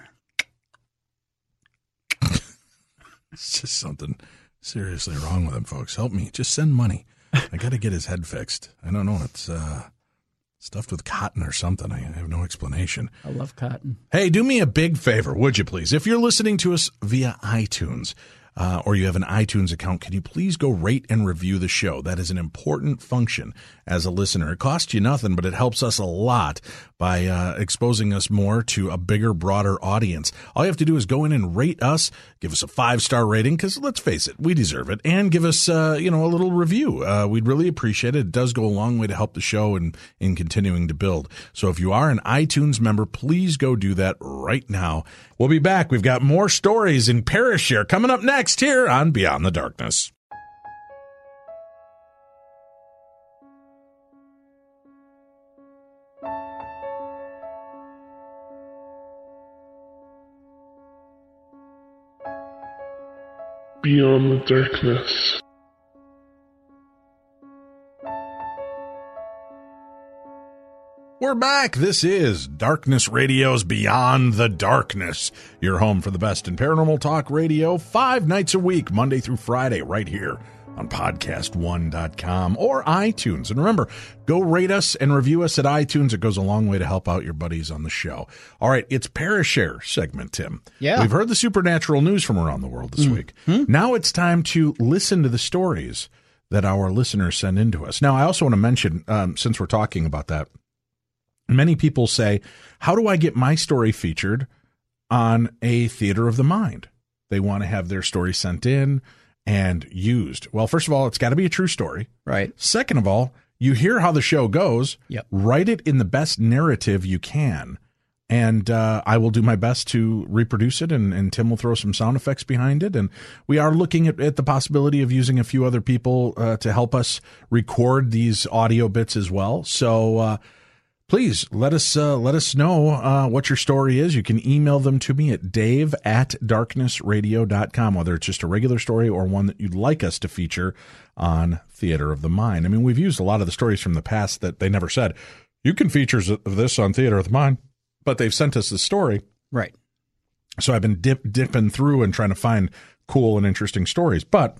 It's just something seriously wrong with him, folks. Help me. Just send money. I got to get his head fixed. I don't know. It's uh, stuffed with cotton or something. I have no explanation. I love cotton. Hey, do me a big favor, would you please? If you're listening to us via iTunes, Uh, or you have an iTunes account, can you please go rate and review the show? That is an important function as a listener. It costs you nothing, but it helps us a lot by uh, exposing us more to a bigger, broader audience. All you have to do is go in and rate us, give us a five-star rating, because let's face it, we deserve it, and give us uh, you know, a little review. Uh, we'd really appreciate it. It does go a long way to help the show and in continuing to build. So if you are an iTunes member, please go do that right now. We'll be back. We've got more stories in Parashare coming up next here on Beyond the Darkness. Beyond the Darkness. We're back. This is Darkness Radio's Beyond the Darkness, your home for the best in paranormal talk radio, five nights a week, Monday through Friday, right here on podcast one dot com or iTunes. And remember, go rate us and review us at iTunes. It goes a long way to help out your buddies on the show. All right, it's Parashare segment, Tim. Yeah. We've heard the supernatural news from around the world this mm-hmm. week. Now it's time to listen to the stories that our listeners send in to us. Now, I also want to mention, um, since we're talking about that, many people say, how do I get my story featured on a Theater of the Mind? They want to have their story sent in and used. Well, first of all, it's got to be a true story. Right. Second of all, you hear how the show goes. Yep. Write it in the best narrative you can. And uh, I will do my best to reproduce it, and, and Tim will throw some sound effects behind it. And we are looking at, at the possibility of using a few other people uh, to help us record these audio bits as well. So, uh, Please let us uh, let us know uh, what your story is. You can email them to me at dave at darkness radio dot com, whether it's just a regular story or one that you'd like us to feature on Theater of the Mind. I mean, we've used a lot of the stories from the past that they never said, you can feature this on Theater of the Mind, but they've sent us the story. Right. So I've been dip, dipping through and trying to find cool and interesting stories, but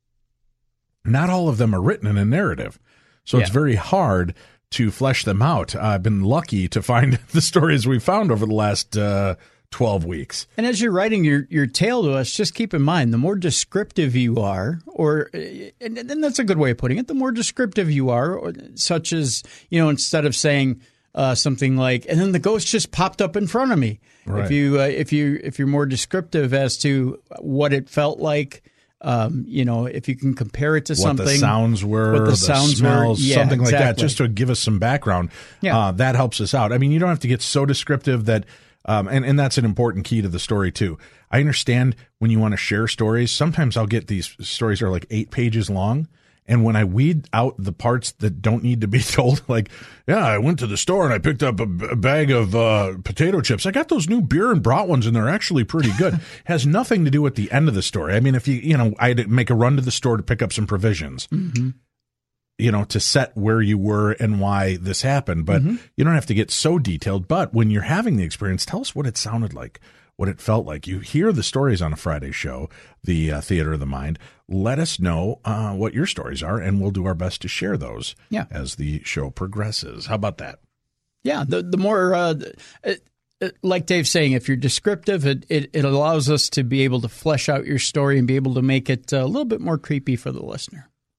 not all of them are written in a narrative. So yeah. It's very hard to flesh them out. I've been lucky to find the stories we've found over the last uh, twelve weeks. And as you're writing your, your tale to us, just keep in mind, the more descriptive you are, or and, and that's a good way of putting it, the more descriptive you are, or, such as, you know, instead of saying uh, something like, and then the ghost just popped up in front of me. Right. If you uh, if you if you're more descriptive as to what it felt like, Um, you know, if you can compare it to what something, the sounds were, what the, the sounds smells, were, yeah, something like exactly. that, just to give us some background. Yeah. Uh, that helps us out. I mean, you don't have to get so descriptive that, um, and, and that's an important key to the story too. I understand when you want to share stories, sometimes I'll get these stories that are like eight pages long. And when I weed out the parts that don't need to be told, like, yeah, I went to the store and I picked up a, b- a bag of uh, potato chips. I got those new beer and brat ones, and they're actually pretty good. It has nothing to do with the end of the story. I mean, if you, you know, I had to make a run to the store to pick up some provisions, mm-hmm. you know, to set where you were and why this happened. But mm-hmm. you don't have to get so detailed. But when you're having the experience, tell us what it sounded like, what it felt like. You hear the stories on a Friday show, the uh, Theater of the Mind. Let us know uh, what your stories are, and we'll do our best to share those yeah. as the show progresses. How about that? Yeah, the the more, uh, it, it, like Dave's saying, if you're descriptive, it, it, it allows us to be able to flesh out your story and be able to make it a little bit more creepy for the listener.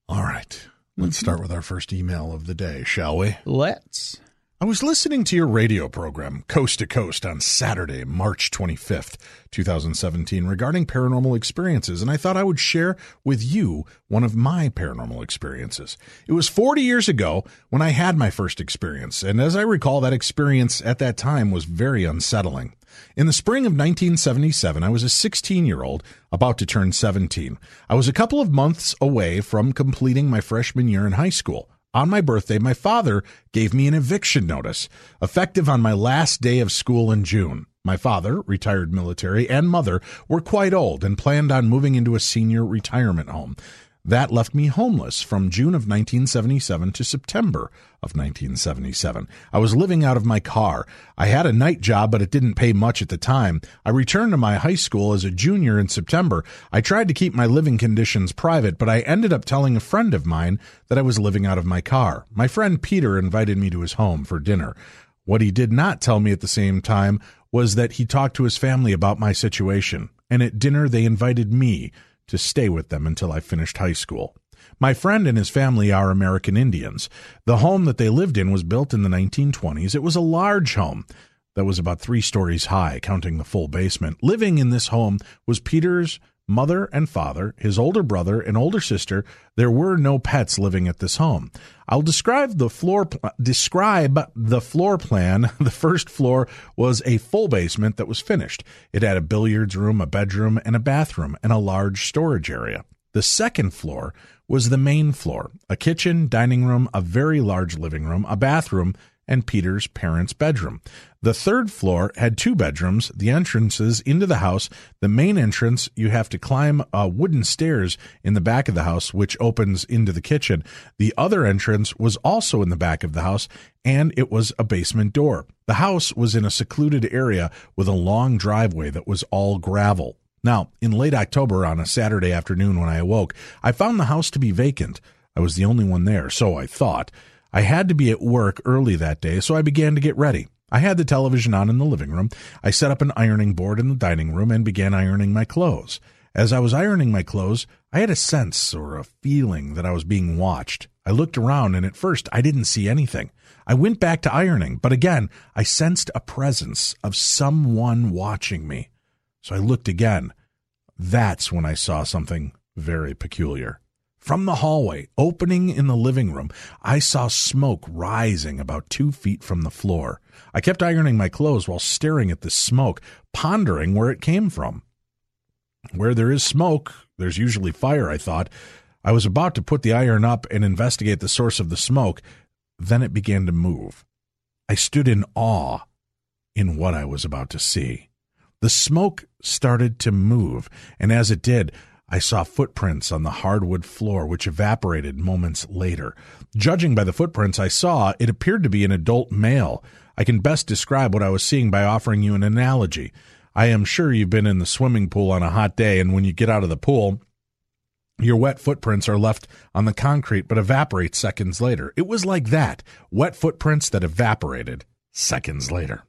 All right. Let's start with our first email of the day, shall we? Let's. I was listening to your radio program, Coast to Coast, on Saturday, March twenty-fifth, twenty seventeen, regarding paranormal experiences, and I thought I would share with you one of my paranormal experiences. It was forty years ago when I had my first experience, and as I recall, that experience at that time was very unsettling. In the spring of nineteen seventy-seven, I was a sixteen-year-old about to turn seventeen. I was a couple of months away from completing my freshman year in high school. On my birthday, my father gave me an eviction notice, effective on my last day of school in June. My father, retired military, and mother were quite old and planned on moving into a senior retirement home. That left me homeless from June of nineteen seventy-seven to September of nineteen seventy-seven. I was living out of my car. I had a night job, but it didn't pay much at the time. I returned to my high school as a junior in September. I tried to keep my living conditions private, but I ended up telling a friend of mine that I was living out of my car. My friend Peter invited me to his home for dinner. What he did not tell me at the same time was that he talked to his family about my situation, and at dinner they invited me to stay with them until I finished high school. My friend and his family are American Indians. The home that they lived in was built in the nineteen twenties. It was a large home that was about three stories high, counting the full basement. Living in this home was Peter's mother and father, his older brother and older sister. There were no pets living at this home. I'll describe the floor pl- describe the floor plan. The first floor was a full basement that was finished. It had a billiards room, a bedroom, and a bathroom, and a large storage area. The second floor was the main floor, a kitchen, dining room, a very large living room, a bathroom, and Peter's parents' bedroom. The third floor had two bedrooms, the entrances into the house. The main entrance, you have to climb uh, wooden stairs in the back of the house, which opens into the kitchen. The other entrance was also in the back of the house, and it was a basement door. The house was in a secluded area with a long driveway that was all gravel. Now, in late October, on a Saturday afternoon when I awoke, I found the house to be vacant. I was the only one there, so I thought. I had to be at work early that day, so I began to get ready. I had the television on in the living room. I set up an ironing board in the dining room and began ironing my clothes. As I was ironing my clothes, I had a sense or a feeling that I was being watched. I looked around, and at first I didn't see anything. I went back to ironing, but again, I sensed a presence of someone watching me. So I looked again. That's when I saw something very peculiar. From the hallway, opening in the living room, I saw smoke rising about two feet from the floor. I kept ironing my clothes while staring at this smoke, pondering where it came from. Where there is smoke, there's usually fire, I thought. I was about to put the iron up and investigate the source of the smoke. Then it began to move. I stood in awe in what I was about to see. The smoke started to move, and as it did, I saw footprints on the hardwood floor, which evaporated moments later. Judging by the footprints I saw, it appeared to be an adult male. I can best describe what I was seeing by offering you an analogy. I am sure you've been in the swimming pool on a hot day, and when you get out of the pool, your wet footprints are left on the concrete but evaporate seconds later. It was like that, wet footprints that evaporated seconds later.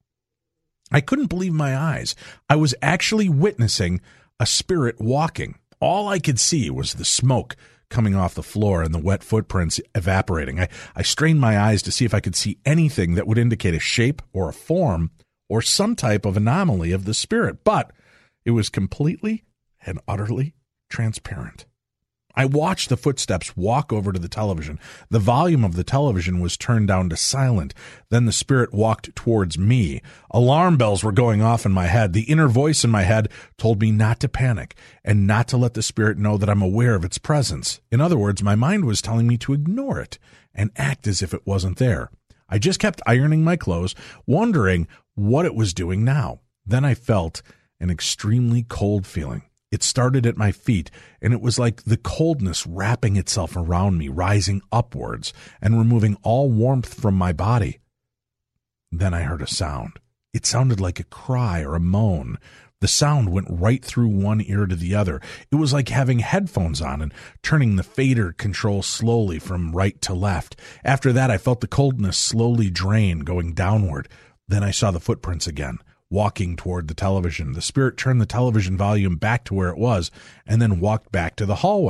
I couldn't believe my eyes. I was actually witnessing a spirit walking. All I could see was the smoke coming off the floor and the wet footprints evaporating. I, I strained my eyes to see if I could see anything that would indicate a shape or a form or some type of anomaly of the spirit, but it was completely and utterly transparent. I watched the footsteps walk over to the television. The volume of the television was turned down to silent. Then the spirit walked towards me. Alarm bells were going off in my head. The inner voice in my head told me not to panic and not to let the spirit know that I'm aware of its presence. In other words, my mind was telling me to ignore it and act as if it wasn't there. I just kept ironing my clothes, wondering what it was doing now. Then I felt an extremely cold feeling. It started at my feet, and it was like the coldness wrapping itself around me, rising upwards and removing all warmth from my body. Then I heard a sound. It sounded like a cry or a moan. The sound went right through one ear to the other. It was like having headphones on and turning the fader control slowly from right to left. After that, I felt the coldness slowly drain, going downward. Then I saw the footprints again, walking toward the television. The spirit turned the television volume back to where it was and then walked back to the hallway.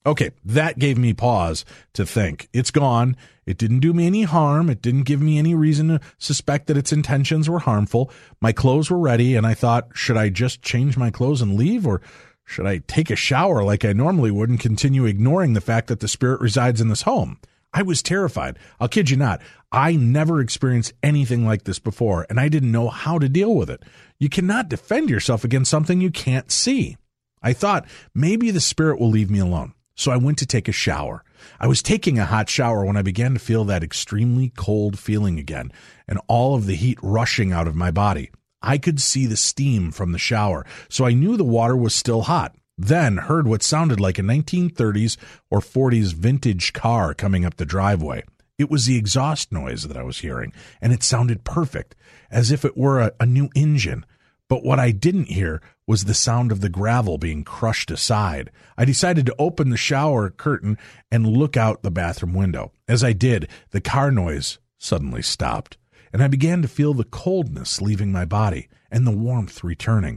Okay, that gave me pause to think. It's gone. It didn't do me any harm. It didn't give me any reason to suspect that its intentions were harmful. My clothes were ready, and I thought, should I just change my clothes and leave, or should I take a shower like I normally would and continue ignoring the fact that the spirit resides in this home? I was terrified. I'll kid you not. I never experienced anything like this before, and I didn't know how to deal with it. You cannot defend yourself against something you can't see. I thought maybe the spirit will leave me alone. So I went to take a shower. I was taking a hot shower when I began to feel that extremely cold feeling again, and all of the heat rushing out of my body. I could see the steam from the shower, so I knew the water was still hot. Then heard what sounded like a nineteen thirties or forties vintage car coming up the driveway. It was the exhaust noise that I was hearing, and it sounded perfect, as if it were a, a new engine. But what I didn't hear was the sound of the gravel being crushed aside. I decided to open the shower curtain and look out the bathroom window. As I did, the car noise suddenly stopped, and I began to feel the coldness leaving my body and the warmth returning.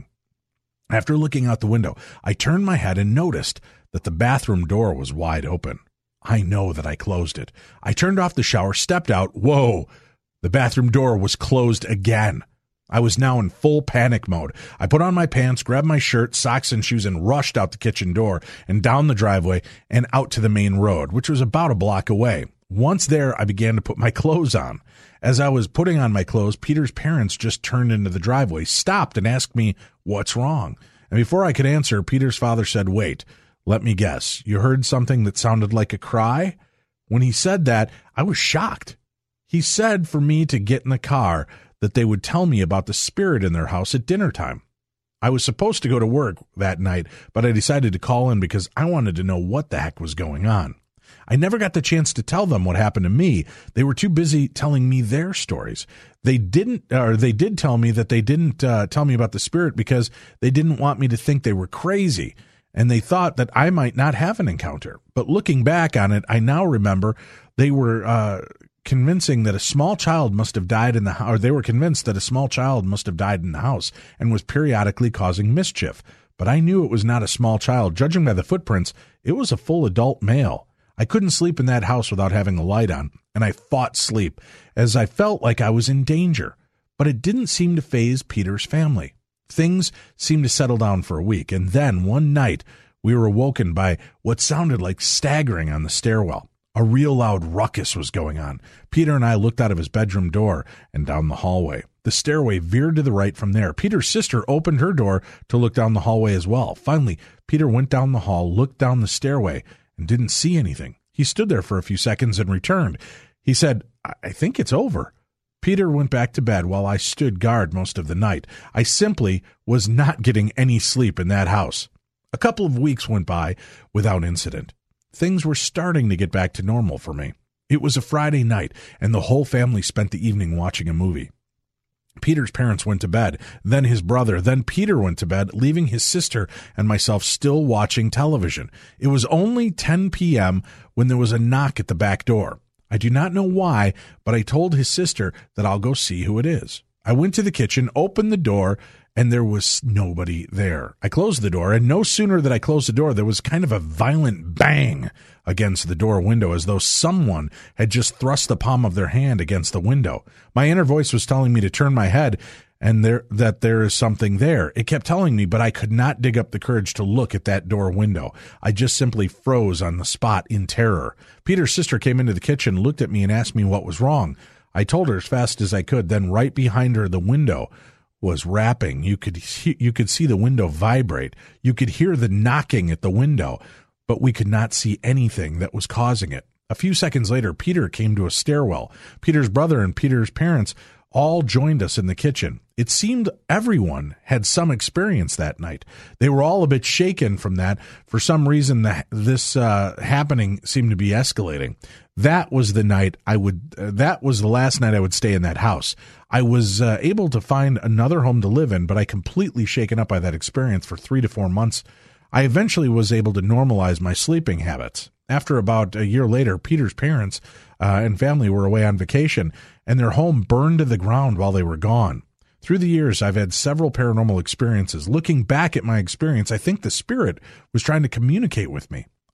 After looking out the window, I turned my head and noticed that the bathroom door was wide open. I know that I closed it. I turned off the shower, stepped out. Whoa! The bathroom door was closed again. I was now in full panic mode. I put on my pants, grabbed my shirt, socks, and shoes, and rushed out the kitchen door and down the driveway and out to the main road, which was about a block away. Once there, I began to put my clothes on. As I was putting on my clothes, Peter's parents just turned into the driveway, stopped, and asked me, "What's wrong?" And before I could answer, Peter's father said, "Wait, let me guess. You heard something that sounded like a cry?" When he said that, I was shocked. He said for me to get in the car, that they would tell me about the spirit in their house at dinner time. I was supposed to go to work that night, but I decided to call in because I wanted to know what the heck was going on. I never got the chance to tell them what happened to me. They were too busy telling me their stories. They didn't, or they did tell me that they didn't uh, tell me about the spirit because they didn't want me to think they were crazy, and they thought that I might not have an encounter. But looking back on it, I now remember they were uh, convincing that a small child must have died in the house, or they were convinced that a small child must have died in the house and was periodically causing mischief. But I knew it was not a small child. Judging by the footprints, it was a full adult male. I couldn't sleep in that house without having a light on, and I fought sleep as I felt like I was in danger. But it didn't seem to faze Peter's family. Things seemed to settle down for a week, and then one night we were awoken by what sounded like staggering on the stairwell. A real loud ruckus was going on. Peter and I looked out of his bedroom door and down the hallway. The stairway veered to the right from there. Peter's sister opened her door to look down the hallway as well. Finally, Peter went down the hall, looked down the stairway, and didn't see anything. He stood there for a few seconds and returned. He said, "I think it's over." Peter went back to bed while I stood guard most of the night. I simply was not getting any sleep in that house. A couple of weeks went by without incident. Things were starting to get back to normal for me. It was a Friday night, and the whole family spent the evening watching a movie. Peter's parents went to bed, then his brother, then Peter went to bed, leaving his sister and myself still watching television. It was only ten p.m. when there was a knock at the back door. I do not know why, but I told his sister that I'll go see who it is. I went to the kitchen, opened the door, and there was nobody there. I closed the door, and no sooner did I close the door, there was kind of a violent bang against the door window, as though someone had just thrust the palm of their hand against the window. My inner voice was telling me to turn my head, and there that there is something there. It kept telling me, but I could not dig up the courage to look at that door window. I just simply froze on the spot in terror. Peter's sister came into the kitchen, looked at me, and asked me what was wrong. I told her as fast as I could. Then right behind her, the window was rapping. You could he- you could see the window vibrate. You could hear the knocking at the window, but we could not see anything that was causing it. A few seconds later, Peter came to a stairwell. Peter's brother and Peter's parents all joined us in the kitchen. It seemed everyone had some experience that night. They were all a bit shaken from that. For some reason, the, this uh, happening seemed to be escalating. That was the night I would, uh, that was the last night I would stay in that house. I was uh, able to find another home to live in, but I completely shaken up by that experience for three to four months. I eventually was able to normalize my sleeping habits. After about a year later, Peter's parents uh, and family were away on vacation, and their home burned to the ground while they were gone. Through the years, I've had several paranormal experiences. Looking back at my experience, I think the spirit was trying to communicate with me.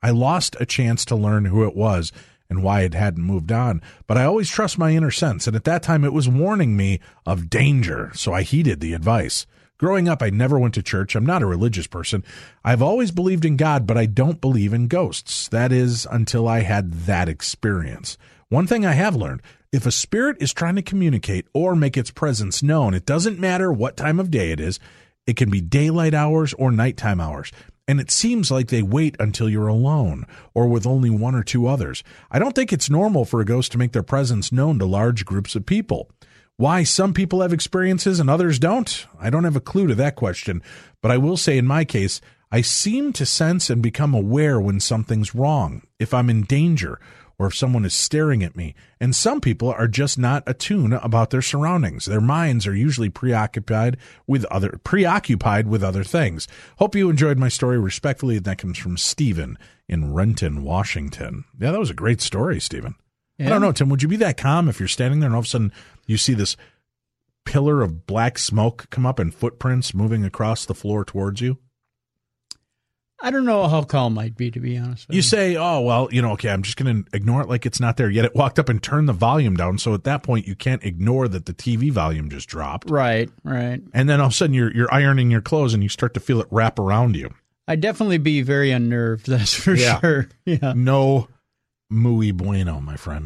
I lost a chance to learn who it was and why it hadn't moved on. But I always trust my inner sense, and at that time it was warning me of danger, so I heeded the advice. Growing up, I never went to church. I'm not a religious person. I've always believed in God, but I don't believe in ghosts. That is, until I had that experience. One thing I have learned, if a spirit is trying to communicate or make its presence known, it doesn't matter what time of day it is. It can be daylight hours or nighttime hours. And it seems like they wait until you're alone or with only one or two others. I don't think it's normal for a ghost to make their presence known to large groups of people. Why some people have experiences and others don't, I don't have a clue to that question. But I will say in my case, I seem to sense and become aware when something's wrong, if I'm in danger, or if someone is staring at me. And some people are just not attuned about their surroundings. Their minds are usually preoccupied with other preoccupied with other things. Hope you enjoyed my story. Respectfully, that comes from Stephen in Renton, Washington. Yeah, that was a great story, Stephen. Yeah. I don't know, Tim, would you be that calm if you're standing there and all of a sudden you see this pillar of black smoke come up and footprints moving across the floor towards you? I don't know how calm I'd be, to be honest with you. You say, oh, well, you know, okay, I'm just going to ignore it like it's not there. Yet it walked up and turned the volume down. So at that point, you can't ignore that the T V volume just dropped. Right, right. And then all of a sudden, you're you're ironing your clothes and you start to feel it wrap around you. I'd definitely be very unnerved, that's for yeah. sure. Yeah. No muy bueno, my friend.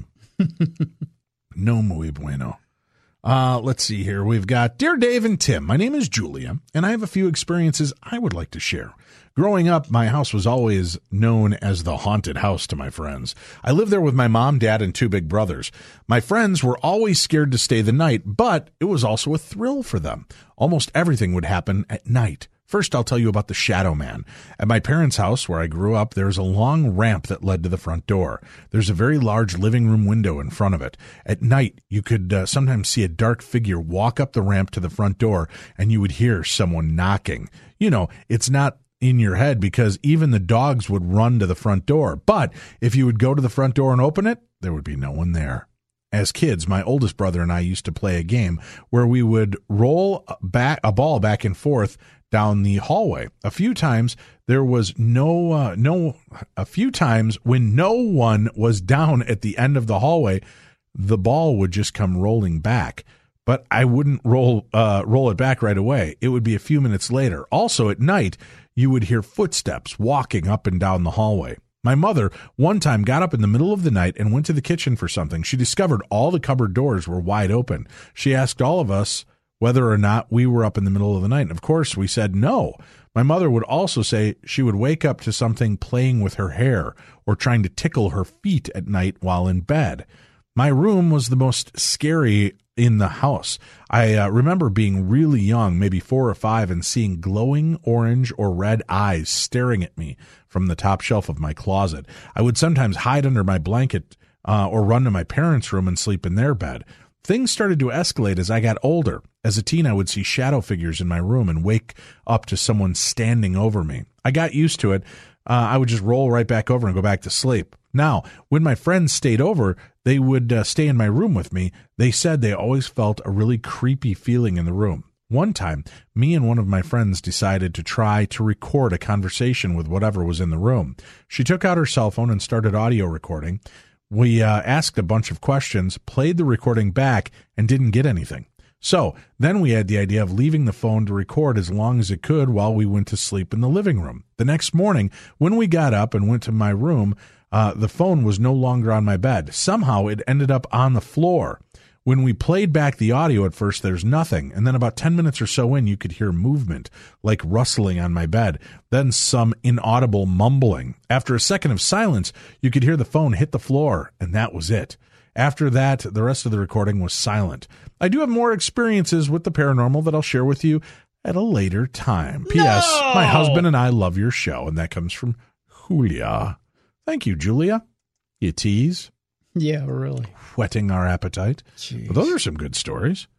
No muy bueno. Uh, let's see here. We've got, Dear Dave and Tim, my name is Julia, and I have a few experiences I would like to share. Growing up, my house was always known as the haunted house to my friends. I lived there with my mom, dad, and two big brothers. My friends were always scared to stay the night, but it was also a thrill for them. Almost everything would happen at night. First, I'll tell you about the Shadow Man. At my parents' house, where I grew up, there's a long ramp that led to the front door. There's a very large living room window in front of it. At night, you could uh, sometimes see a dark figure walk up the ramp to the front door, and you would hear someone knocking. You know, it's not in your head because even the dogs would run to the front door. But if you would go to the front door and open it, there would be no one there. As kids, my oldest brother and I used to play a game where we would roll back a ball back and forth down the hallway. A few times there was no, uh, no, a few times when no one was down at the end of the hallway, the ball would just come rolling back. But I wouldn't roll, uh, roll it back right away. It would be a few minutes later. Also at night, you would hear footsteps walking up and down the hallway. My mother one time got up in the middle of the night and went to the kitchen for something. She discovered all the cupboard doors were wide open. She asked all of us whether or not we were up in the middle of the night. And of course, we said no. My mother would also say she would wake up to something playing with her hair or trying to tickle her feet at night while in bed. My room was the most scary in the house. I uh, remember being really young, maybe four or five, and seeing glowing orange or red eyes staring at me from the top shelf of my closet. I would sometimes hide under my blanket uh, or run to my parents' room and sleep in their bed. Things started to escalate as I got older. As a teen, I would see shadow figures in my room and wake up to someone standing over me. I got used to it. Uh, I would just roll right back over and go back to sleep. Now, when my friends stayed over, they would uh, stay in my room with me. They said they always felt a really creepy feeling in the room. One time, me and one of my friends decided to try to record a conversation with whatever was in the room. She took out her cell phone and started audio recording. We uh, asked a bunch of questions, played the recording back, and didn't get anything. So then we had the idea of leaving the phone to record as long as it could while we went to sleep in the living room. The next morning, when we got up and went to my room, uh, the phone was no longer on my bed. Somehow it ended up on the floor. When we played back the audio at first, there's nothing. And then about ten minutes or so in, you could hear movement, like rustling on my bed, then some inaudible mumbling. After a second of silence, you could hear the phone hit the floor, and that was it. After that, the rest of the recording was silent. I do have more experiences with the paranormal that I'll share with you at a later time. P S. No! My husband and I love your show, and that comes from Julia. Thank you, Julia. You tease. Yeah, really. Whetting our appetite. Jeez. Well, those are some good stories.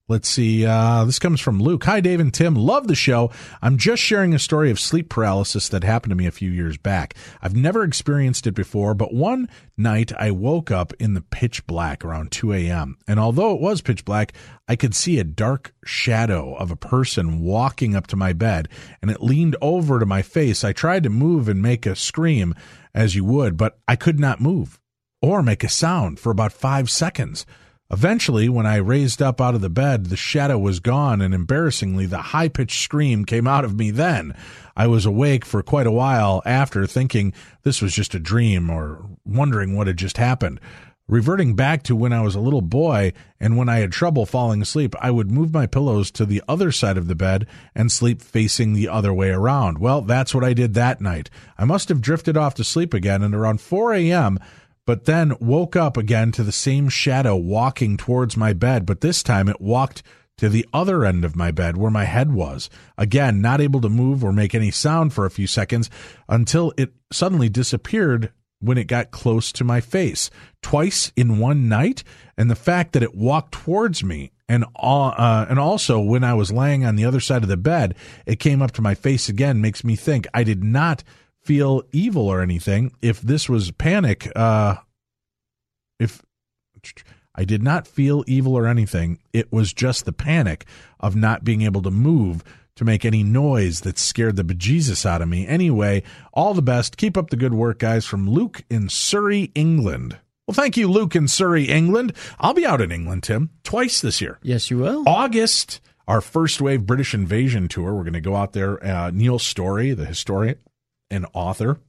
Let's see. Uh, this comes from Luke. Hi, Dave and Tim. Love the show. I'm just sharing a story of sleep paralysis that happened to me a few years back. I've never experienced it before, but one night I woke up in the pitch black around two a.m. And although it was pitch black, I could see a dark shadow of a person walking up to my bed, and it leaned over to my face. I tried to move and make a scream, as you would, but I could not move or make a sound for about five seconds. Eventually, when I raised up out of the bed, the shadow was gone, and embarrassingly, the high-pitched scream came out of me then. I was awake for quite a while after, thinking this was just a dream or wondering what had just happened. Reverting back to when I was a little boy and when I had trouble falling asleep, I would move my pillows to the other side of the bed and sleep facing the other way around. Well, that's what I did that night. I must have drifted off to sleep again, and around four a.m., but then woke up again to the same shadow walking towards my bed, but this time it walked to the other end of my bed where my head was. Again, not able to move or make any sound for a few seconds until it suddenly disappeared when it got close to my face. Twice in one night, and the fact that it walked towards me, and uh, and also when I was laying on the other side of the bed, it came up to my face again, makes me think I did not feel evil or anything. If this was panic, uh, if I did not feel evil or anything, it was just the panic of not being able to move to make any noise that scared the bejesus out of me. Anyway, all the best. Keep up the good work, guys. From Luke in Surrey, England. Well, thank you, Luke in Surrey, England. I'll be out in England, Tim, twice this year. Yes, you will. August, our first wave British invasion tour. We're going to go out there. Uh, Neil Story, the historian and author,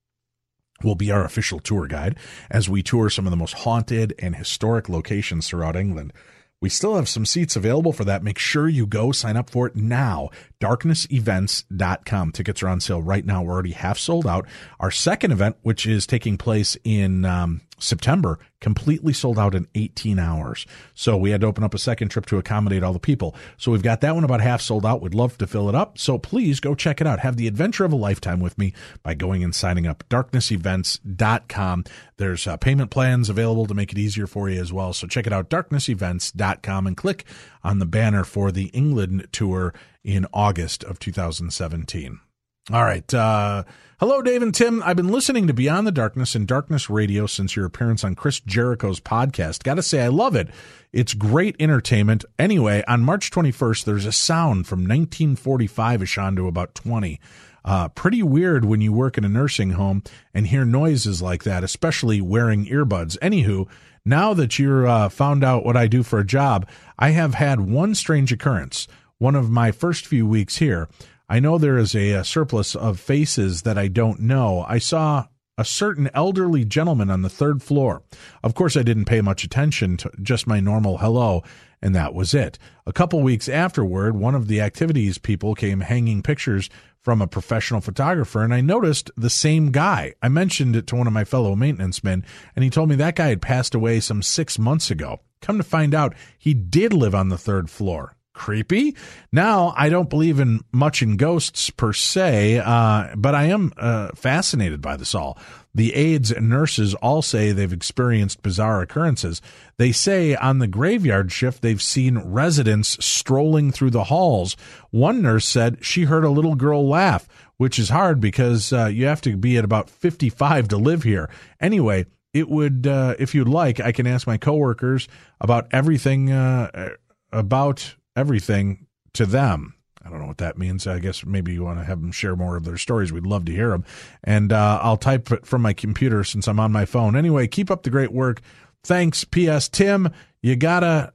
will be our official tour guide as we tour some of the most haunted and historic locations throughout England. We still have some seats available for that. Make sure you go sign up for it now. darkness events dot com. Tickets are on sale right now. We're already half sold out. Our second event, which is taking place in um, September, completely sold out in eighteen hours. So we had to open up a second trip to accommodate all the people. So we've got that one about half sold out. We'd love to fill it up. So please go check it out. Have the adventure of a lifetime with me by going and signing up. darkness events dot com. There's uh, payment plans available to make it easier for you as well. So check it out, darkness events dot com, and click on the banner for the England tour in August of two thousand seventeen. All right. Uh, hello, Dave and Tim. I've been listening to Beyond the Darkness and Darkness Radio since your appearance on Chris Jericho's podcast. Got to say, I love it. It's great entertainment. Anyway, on March twenty-first, there's a sound from nineteen forty-five-ish on to about twenty. Uh, pretty weird when you work in a nursing home and hear noises like that, especially wearing earbuds. Anywho, now that you're uh, found out what I do for a job, I have had one strange occurrence. One of my first few weeks here, I know there is a, a surplus of faces that I don't know. I saw a certain elderly gentleman on the third floor. Of course, I didn't pay much attention to just my normal hello, and that was it. A couple weeks afterward, one of the activities people came hanging pictures from a professional photographer, and I noticed the same guy. I mentioned it to one of my fellow maintenance men, and he told me that guy had passed away some six months ago. Come to find out, he did live on the third floor. Creepy. Now, I don't believe in much in ghosts per se, uh, but I am uh, fascinated by this all. The aides and nurses all say they've experienced bizarre occurrences. They say on the graveyard shift, they've seen residents strolling through the halls. One nurse said she heard a little girl laugh, which is hard because uh, you have to be at about fifty-five to live here. Anyway, it would, uh, if you'd like, I can ask my coworkers about everything, uh, about everything to them. I don't know what that means. I guess maybe you want to have them share more of their stories. We'd love to hear them. And uh, I'll type it from my computer since I'm on my phone. Anyway, keep up the great work. Thanks. P S. Tim, you gotta,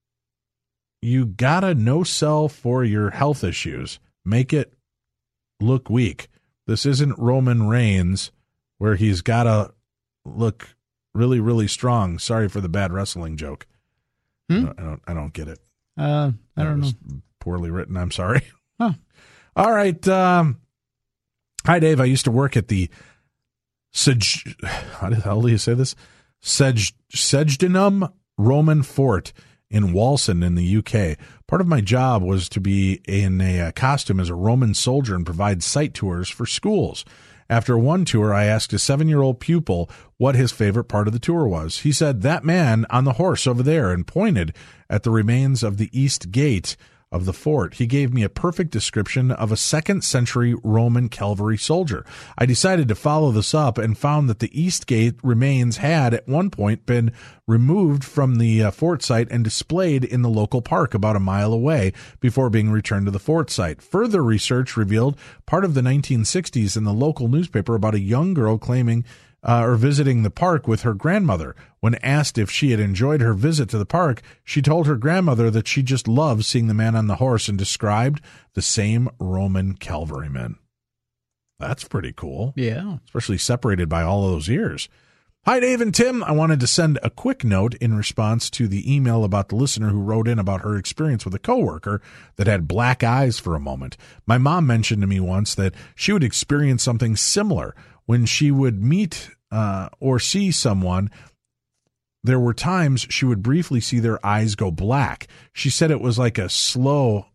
you gotta no sell for your health issues. Make it look weak. This isn't Roman Reigns where he's gotta look really, really strong. Sorry for the bad wrestling joke. Hmm? I, don't, I don't. I don't get it. Uh, I don't know. Poorly written. I'm sorry. Huh. All right. Um, hi, Dave. I used to work at the Sej, how the hell do you say this? Sej, Sejdenum Roman Fort in Walson in the U K. Part of my job was to be in a, a costume as a Roman soldier and provide site tours for schools. After one tour, I asked a seven-year-old pupil what his favorite part of the tour was. He said, "That man on the horse over there," and pointed at the remains of the east gate of the fort. He gave me a perfect description of a second century Roman cavalry soldier. I decided to follow this up and found that the east gate remains had at one point been removed from the uh, fort site and displayed in the local park about a mile away before being returned to the fort site. Further research revealed part of the nineteen sixties in the local newspaper about a young girl claiming Uh, or visiting the park with her grandmother. When asked if she had enjoyed her visit to the park, she told her grandmother that she just loved seeing the man on the horse and described the same Roman cavalryman. That's pretty cool. Yeah. Especially separated by all of those years. Hi, Dave and Tim. I wanted to send a quick note in response to the email about the listener who wrote in about her experience with a coworker that had black eyes for a moment. My mom mentioned to me once that she would experience something similar when she would meet uh, or see someone. There were times she would briefly see their eyes go black. She said it was like a slow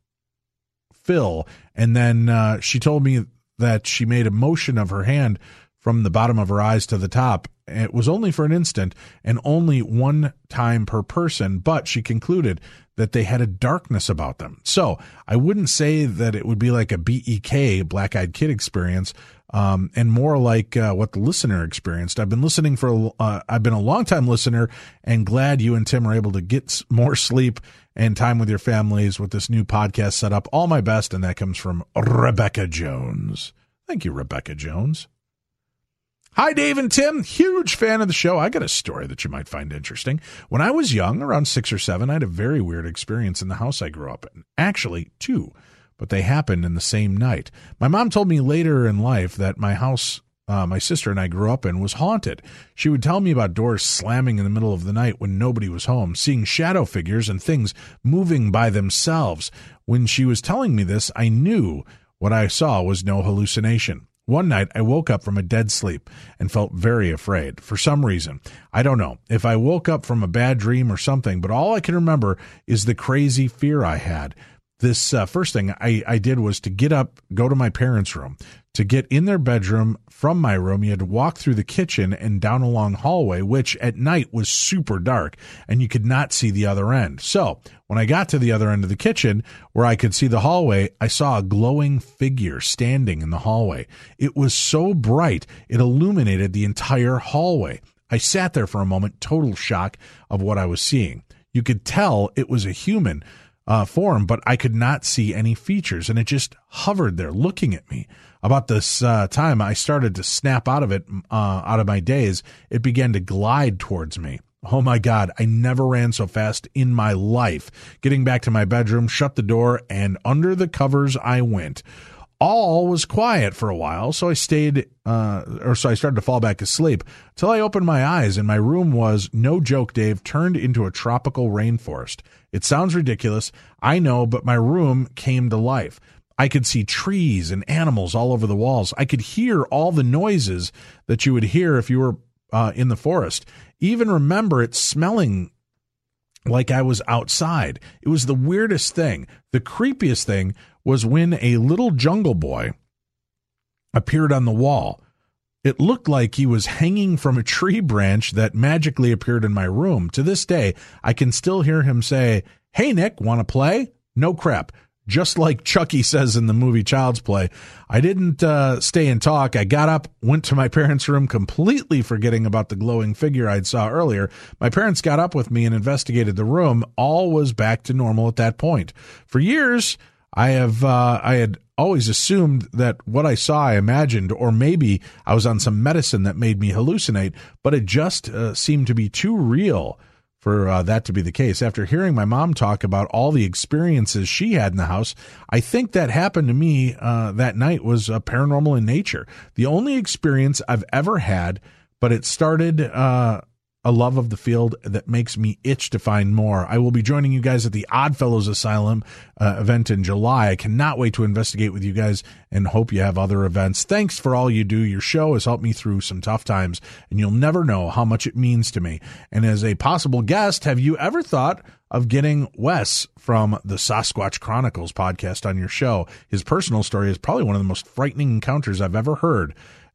fill, and then uh, she told me that she made a motion of her hand from the bottom of her eyes to the top. It was only for an instant and only one time per person, but she concluded that they had a darkness about them. So I wouldn't say that it would be like a B E K, black-eyed kid experience, um, and more like uh, what the listener experienced. I've been listening for, uh, I've been a long-time listener and glad you and Tim are able to get more sleep and time with your families with this new podcast setup. All my best, and that comes from Rebecca Jones. Thank you, Rebecca Jones. Hi, Dave and Tim. Huge fan of the show. I got a story that you might find interesting. When I was young, around six or seven, I had a very weird experience in the house I grew up in. Actually, two, but they happened in the same night. My mom told me later in life that my house uh, my sister and I grew up in was haunted. She would tell me about doors slamming in the middle of the night when nobody was home, seeing shadow figures and things moving by themselves. When she was telling me this, I knew what I saw was no hallucination. One night, I woke up from a dead sleep and felt very afraid. For some reason, I don't know if I woke up from a bad dream or something, but all I can remember is the crazy fear I had. This uh, first thing I, I did was to get up, go to my parents' room. To get in their bedroom from my room, you had to walk through the kitchen and down a long hallway, which at night was super dark, and you could not see the other end. So when I got to the other end of the kitchen, where I could see the hallway, I saw a glowing figure standing in the hallway. It was so bright, it illuminated the entire hallway. I sat there for a moment, total shock of what I was seeing. You could tell it was a human uh, form, but I could not see any features, and it just hovered there looking at me. About this uh, time, I started to snap out of it, uh, out of my daze. It began to glide towards me. Oh, my God, I never ran so fast in my life. Getting back to my bedroom, shut the door, and under the covers I went. All was quiet for a while, so I stayed, uh, or so I started to fall back asleep until I opened my eyes, and my room was, no joke, Dave, turned into a tropical rainforest. It sounds ridiculous, I know, but my room came to life. I could see trees and animals all over the walls. I could hear all the noises that you would hear if you were uh, in the forest. Even remember it smelling like I was outside. It was the weirdest thing. The creepiest thing was when a little jungle boy appeared on the wall. It looked like he was hanging from a tree branch that magically appeared in my room. To this day, I can still hear him say, "Hey, Nick, want to play?" No crap. Just like Chucky says in the movie Child's Play. I didn't uh, stay and talk. I got up, went to my parents' room, completely forgetting about the glowing figure I'd saw earlier. My parents got up with me and investigated the room. All was back to normal at that point. For years, I have uh, I had always assumed that what I saw I imagined, or maybe I was on some medicine that made me hallucinate, but it just uh, seemed to be too real for uh, that to be the case. After hearing my mom talk about all the experiences she had in the house, I think that happened to me uh, that night was uh, paranormal in nature. The only experience I've ever had, but it started uh, a love of the field that makes me itch to find more. I will be joining you guys at the Oddfellows Asylum uh, event in July. I cannot wait to investigate with you guys and hope you have other events. Thanks for all you do. Your show has helped me through some tough times, and you'll never know how much it means to me. And as a possible guest, have you ever thought of getting Wes from the Sasquatch Chronicles podcast on your show? His personal story is probably one of the most frightening encounters I've ever heard.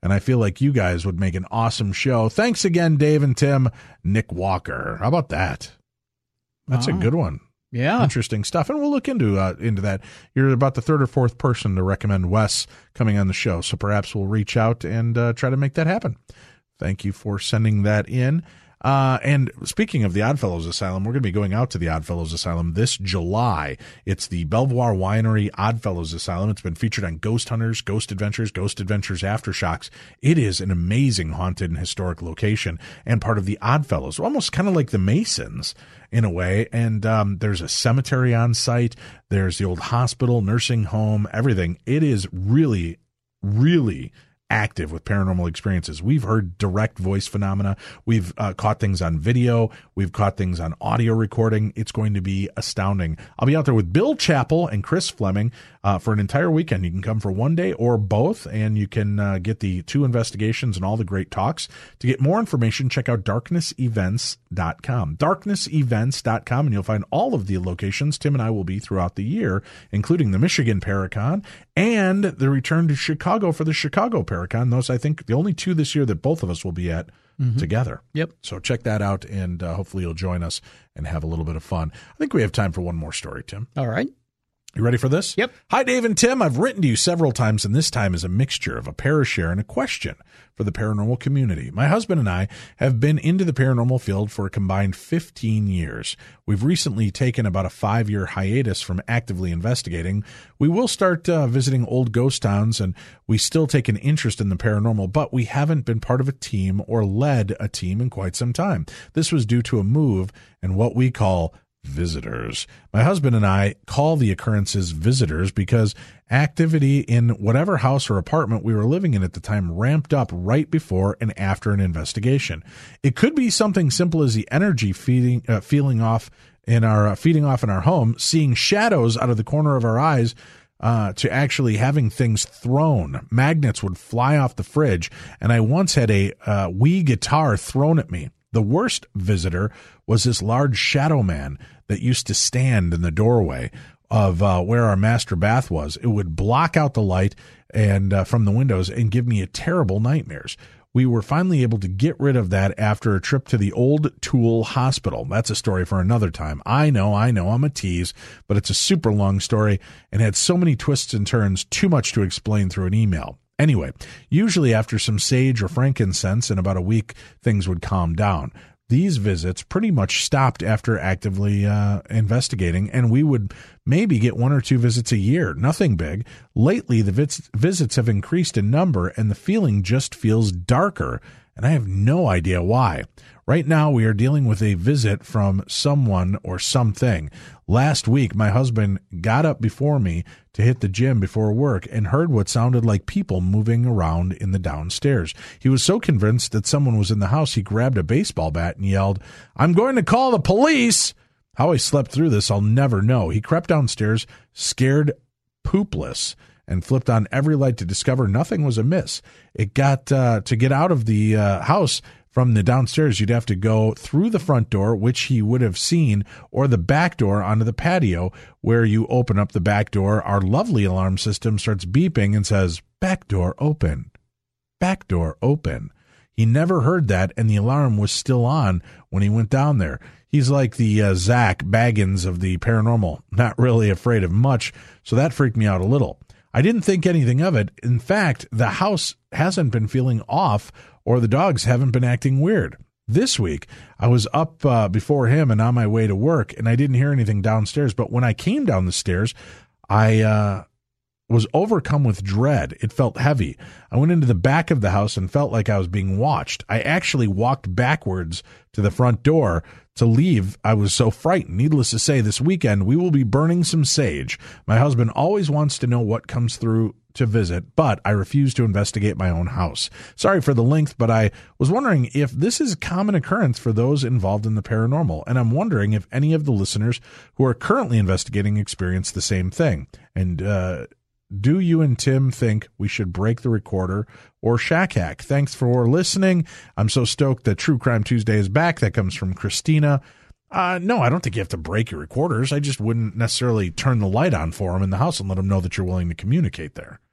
and I feel like you guys would make an awesome show. Thanks again, Dave and Tim. Nick Walker. How about that? That's Wow. a good one. Yeah. Interesting stuff, and we'll look into uh, into that. You're about the third or fourth person to recommend Wes coming on the show, so perhaps we'll reach out and uh, try to make that happen. Thank you for sending that in. Uh, and speaking of the Oddfellows Asylum, we're going to be going out to the Oddfellows Asylum this July. It's the Belvoir Winery Oddfellows Asylum. It's been featured on Ghost Hunters, Ghost Adventures, Ghost Adventures Aftershocks. It is an amazing haunted and historic location and part of the Oddfellows, almost kind of like the Masons in a way. And um, there's a cemetery on site. There's the old hospital, nursing home, everything. It is really, really active with paranormal experiences. We've heard direct voice phenomena. We've uh, caught things on video. We've caught things on audio recording. It's going to be astounding. I'll be out there with Bill Chappell and Chris Fleming uh, for an entire weekend. You can come for one day or both, and you can uh, get the two investigations and all the great talks. To get more information, check out darkness events dot com. darkness events dot com, and you'll find all of the locations Tim and I will be throughout the year, including the Michigan Paracon and the return to Chicago for the Chicago Paracon. Those, I think, the only two this year that both of us will be at mm-hmm. together. Yep. So check that out, and uh, hopefully you'll join us and have a little bit of fun. I think we have time for one more story, Tim. All right. You ready for this? Yep. Hi, Dave and Tim. I've written to you several times, and this time is a mixture of a parashare and a question for the paranormal community. My husband and I have been into the paranormal field for a combined fifteen years. We've recently taken about a five-year hiatus from actively investigating. We will start uh, visiting old ghost towns, and we still take an interest in the paranormal, but we haven't been part of a team or led a team in quite some time. This was due to a move and what we call visitors. My husband and I call the occurrences visitors because activity in whatever house or apartment we were living in at the time ramped up right before and after an investigation. It could be something simple as the energy feeding, uh, feeling off in our uh, feeding off in our home, seeing shadows out of the corner of our eyes, uh, to actually having things thrown. Magnets would fly off the fridge, and I once had a uh, Wii guitar thrown at me. The worst visitor was this large shadow man that used to stand in the doorway of uh, where our master bath was. It would block out the light and uh, from the windows and give me a terrible nightmares. We were finally able to get rid of that after a trip to the Old Tool Hospital. That's a story for another time. I know, I know, I'm a tease, but it's a super long story and had so many twists and turns, too much to explain through an email. Anyway, usually after some sage or frankincense in about a week, things would calm down. These visits pretty much stopped after actively uh, investigating, and we would maybe get one or two visits a year. Nothing big. Lately, the vis- visits have increased in number, and the feeling just feels darker, and I have no idea why. Right now, we are dealing with a visit from someone or something. Last week, my husband got up before me to hit the gym before work and heard what sounded like people moving around in the downstairs. He was so convinced that someone was in the house, he grabbed a baseball bat and yelled, "I'm going to call the police!" How I slept through this, I'll never know. He crept downstairs, scared poopless, and flipped on every light to discover nothing was amiss. It got uh, to get out of the uh, house from the downstairs, you'd have to go through the front door, which he would have seen, or the back door onto the patio, where you open up the back door. Our lovely alarm system starts beeping and says, "Back door open, back door open." He never heard that, and the alarm was still on when he went down there. He's like the uh, Zach Baggins of the paranormal, not really afraid of much, so that freaked me out a little. I didn't think anything of it. In fact, the house hasn't been feeling off, or the dogs haven't been acting weird. This week, I was up uh, before him and on my way to work, and I didn't hear anything downstairs. But when I came down the stairs, I uh, was overcome with dread. It felt heavy. I went into the back of the house and felt like I was being watched. I actually walked backwards to the front door to leave. I was so frightened. Needless to say, this weekend, we will be burning some sage. My husband always wants to know what comes through to visit, but I refuse to investigate my own house. Sorry for the length, but I was wondering if this is a common occurrence for those involved in the paranormal, and I'm wondering if any of the listeners who are currently investigating experience the same thing. And uh, do you and Tim think we should break the recorder or shack hack? Thanks for listening. I'm so stoked that True Crime Tuesday is back. That comes from Christina. Uh, no, I don't think you have to break your recorders. I just wouldn't necessarily turn the light on for them in the house and let them know that you're willing to communicate there. Yeah.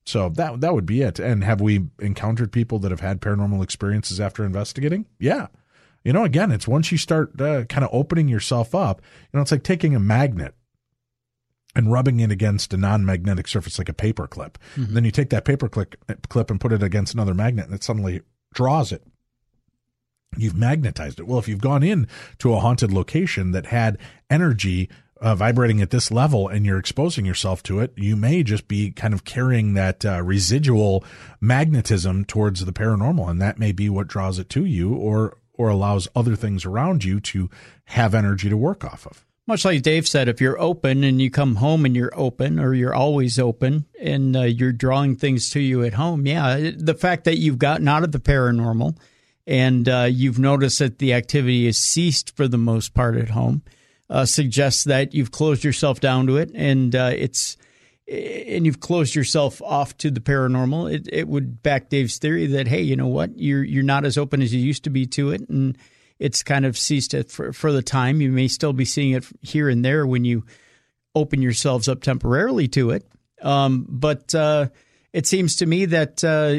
So that that would be it. And have we encountered people that have had paranormal experiences after investigating? Yeah. You know, again, it's once you start uh, kind of opening yourself up, you know, it's like taking a magnet and rubbing it against a non-magnetic surface like a paper clip. Mm-hmm. Then you take that paper clip, clip and put it against another magnet, and it suddenly draws it. You've magnetized it. Well, if you've gone in to a haunted location that had energy uh, vibrating at this level and you're exposing yourself to it, you may just be kind of carrying that uh, residual magnetism towards the paranormal, and that may be what draws it to you or or allows other things around you to have energy to work off of. Much like Dave said, if you're open and you come home and you're open, or you're always open and uh, you're drawing things to you at home, yeah, the fact that you've gotten out of the paranormal and uh, you've noticed that the activity has ceased for the most part at home uh, suggests that you've closed yourself down to it, and uh, it's and you've closed yourself off to the paranormal. It, it would back Dave's theory that, hey, you know what, you're you're not as open as you used to be to it, and it's kind of ceased it for, for the time. You may still be seeing it here and there when you open yourselves up temporarily to it. Um, but uh, it seems to me that uh,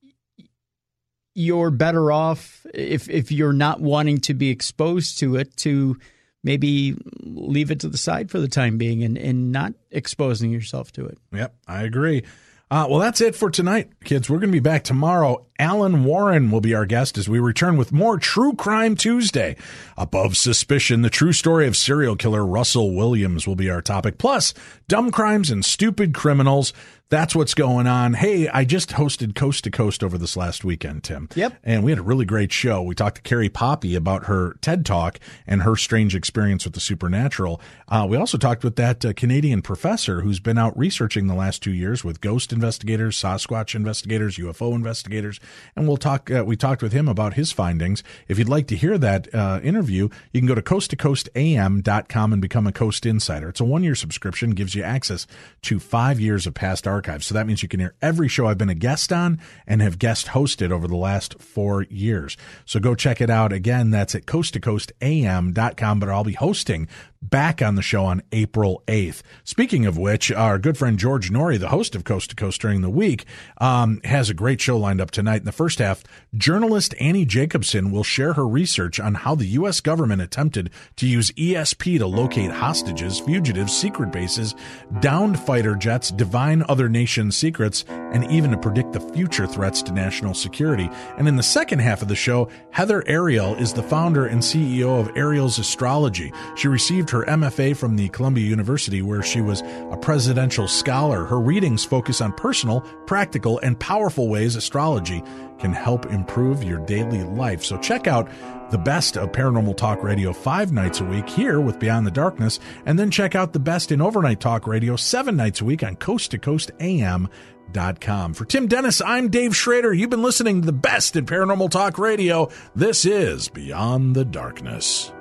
you're better off if if you're not wanting to be exposed to it to maybe leave it to the side for the time being and, and not exposing yourself to it. Yep, I agree. Uh, well, that's it for tonight, kids. We're going to be back tomorrow. Alan Warren will be our guest as we return with more True Crime Tuesday. Above Suspicion, the true story of serial killer Russell Williams will be our topic. Plus, dumb crimes and stupid criminals. That's what's going on. Hey, I just hosted Coast to Coast over this last weekend, Tim. Yep. And we had a really great show. We talked to Carrie Poppy about her TED Talk and her strange experience with the supernatural. Uh, we also talked with that uh, Canadian professor who's been out researching the last two years with ghost investigators, Sasquatch investigators, U F O investigators. And we'll talk. Uh, we talked with him about his findings. If you'd like to hear that uh, interview, you can go to coast to coast a m dot com and become a Coast Insider. It's a one-year subscription, gives you access to five years of past archives. So that means you can hear every show I've been a guest on and have guest hosted over the last four years. So go check it out. Again, that's at coast to coast a m dot com, but I'll be hosting back on the show on April eighth. Speaking of which, our good friend George Norrie, the host of Coast to Coast during the week, um, has a great show lined up tonight. In the first half, journalist Annie Jacobson will share her research on how the U S government attempted to use E S P to locate hostages, fugitives, secret bases, downed fighter jets, divine other nations' secrets, and even to predict the future threats to national security. And in the second half of the show, Heather Ariel is the founder and C E O of Ariel's Astrology. She received her M F A from the Columbia University, where she was a presidential scholar. Her readings focus on personal, practical, and powerful ways astrology can help improve your daily life. So check out the best of Paranormal Talk Radio five nights a week here with Beyond the Darkness, and then check out the best in Overnight Talk Radio seven nights a week on coast to coast a m dot com. For Tim Dennis, I'm Dave Schrader. You've been listening to the best in Paranormal Talk Radio. This is Beyond the Darkness.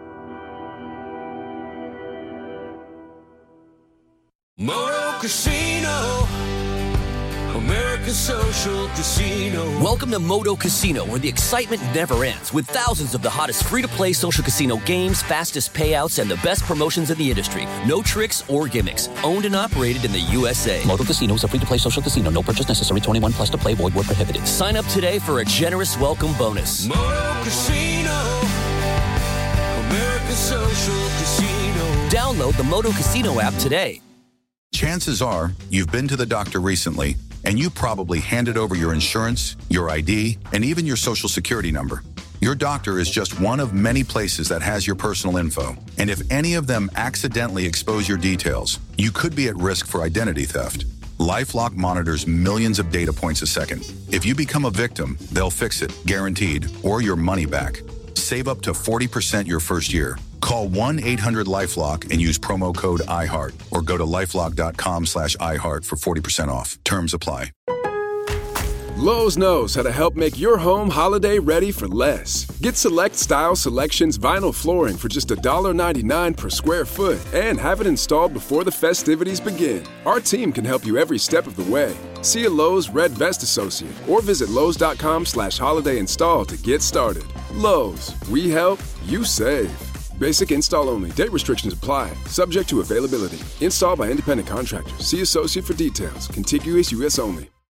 Moto Casino, American Social Casino. Welcome to Moto Casino, where the excitement never ends, with thousands of the hottest free-to-play social casino games, fastest payouts, and the best promotions in the industry. No tricks or gimmicks. Owned and operated in the U S A. Moto Casino is a free-to-play social casino. No purchase necessary. twenty-one plus to play. Void where prohibited. Sign up today for a generous welcome bonus. Moto Casino, American Social Casino. Download the Moto Casino app today. Chances are you've been to the doctor recently, and you probably handed over your insurance, your I D, and even your social security number. Your doctor is just one of many places that has your personal info. And if any of them accidentally expose your details, you could be at risk for identity theft. LifeLock monitors millions of data points a second. If you become a victim, they'll fix it, guaranteed, or your money back. Save up to forty percent your first year. Call one eight hundred LifeLock and use promo code iHeart, or go to lifelock.com slash iHeart for forty percent off. Terms apply. Lowe's knows how to help make your home holiday ready for less. Get Select Style Selections vinyl flooring for just one dollar ninety-nine per square foot and have it installed before the festivities begin. Our team can help you every step of the way. See a Lowe's Red Vest associate or visit Lowe's.com slash holiday install to get started. Lowe's, we help, you save. Basic install only. Date restrictions apply. Subject to availability. Installed by independent contractors. See associate for details. Contiguous U S only.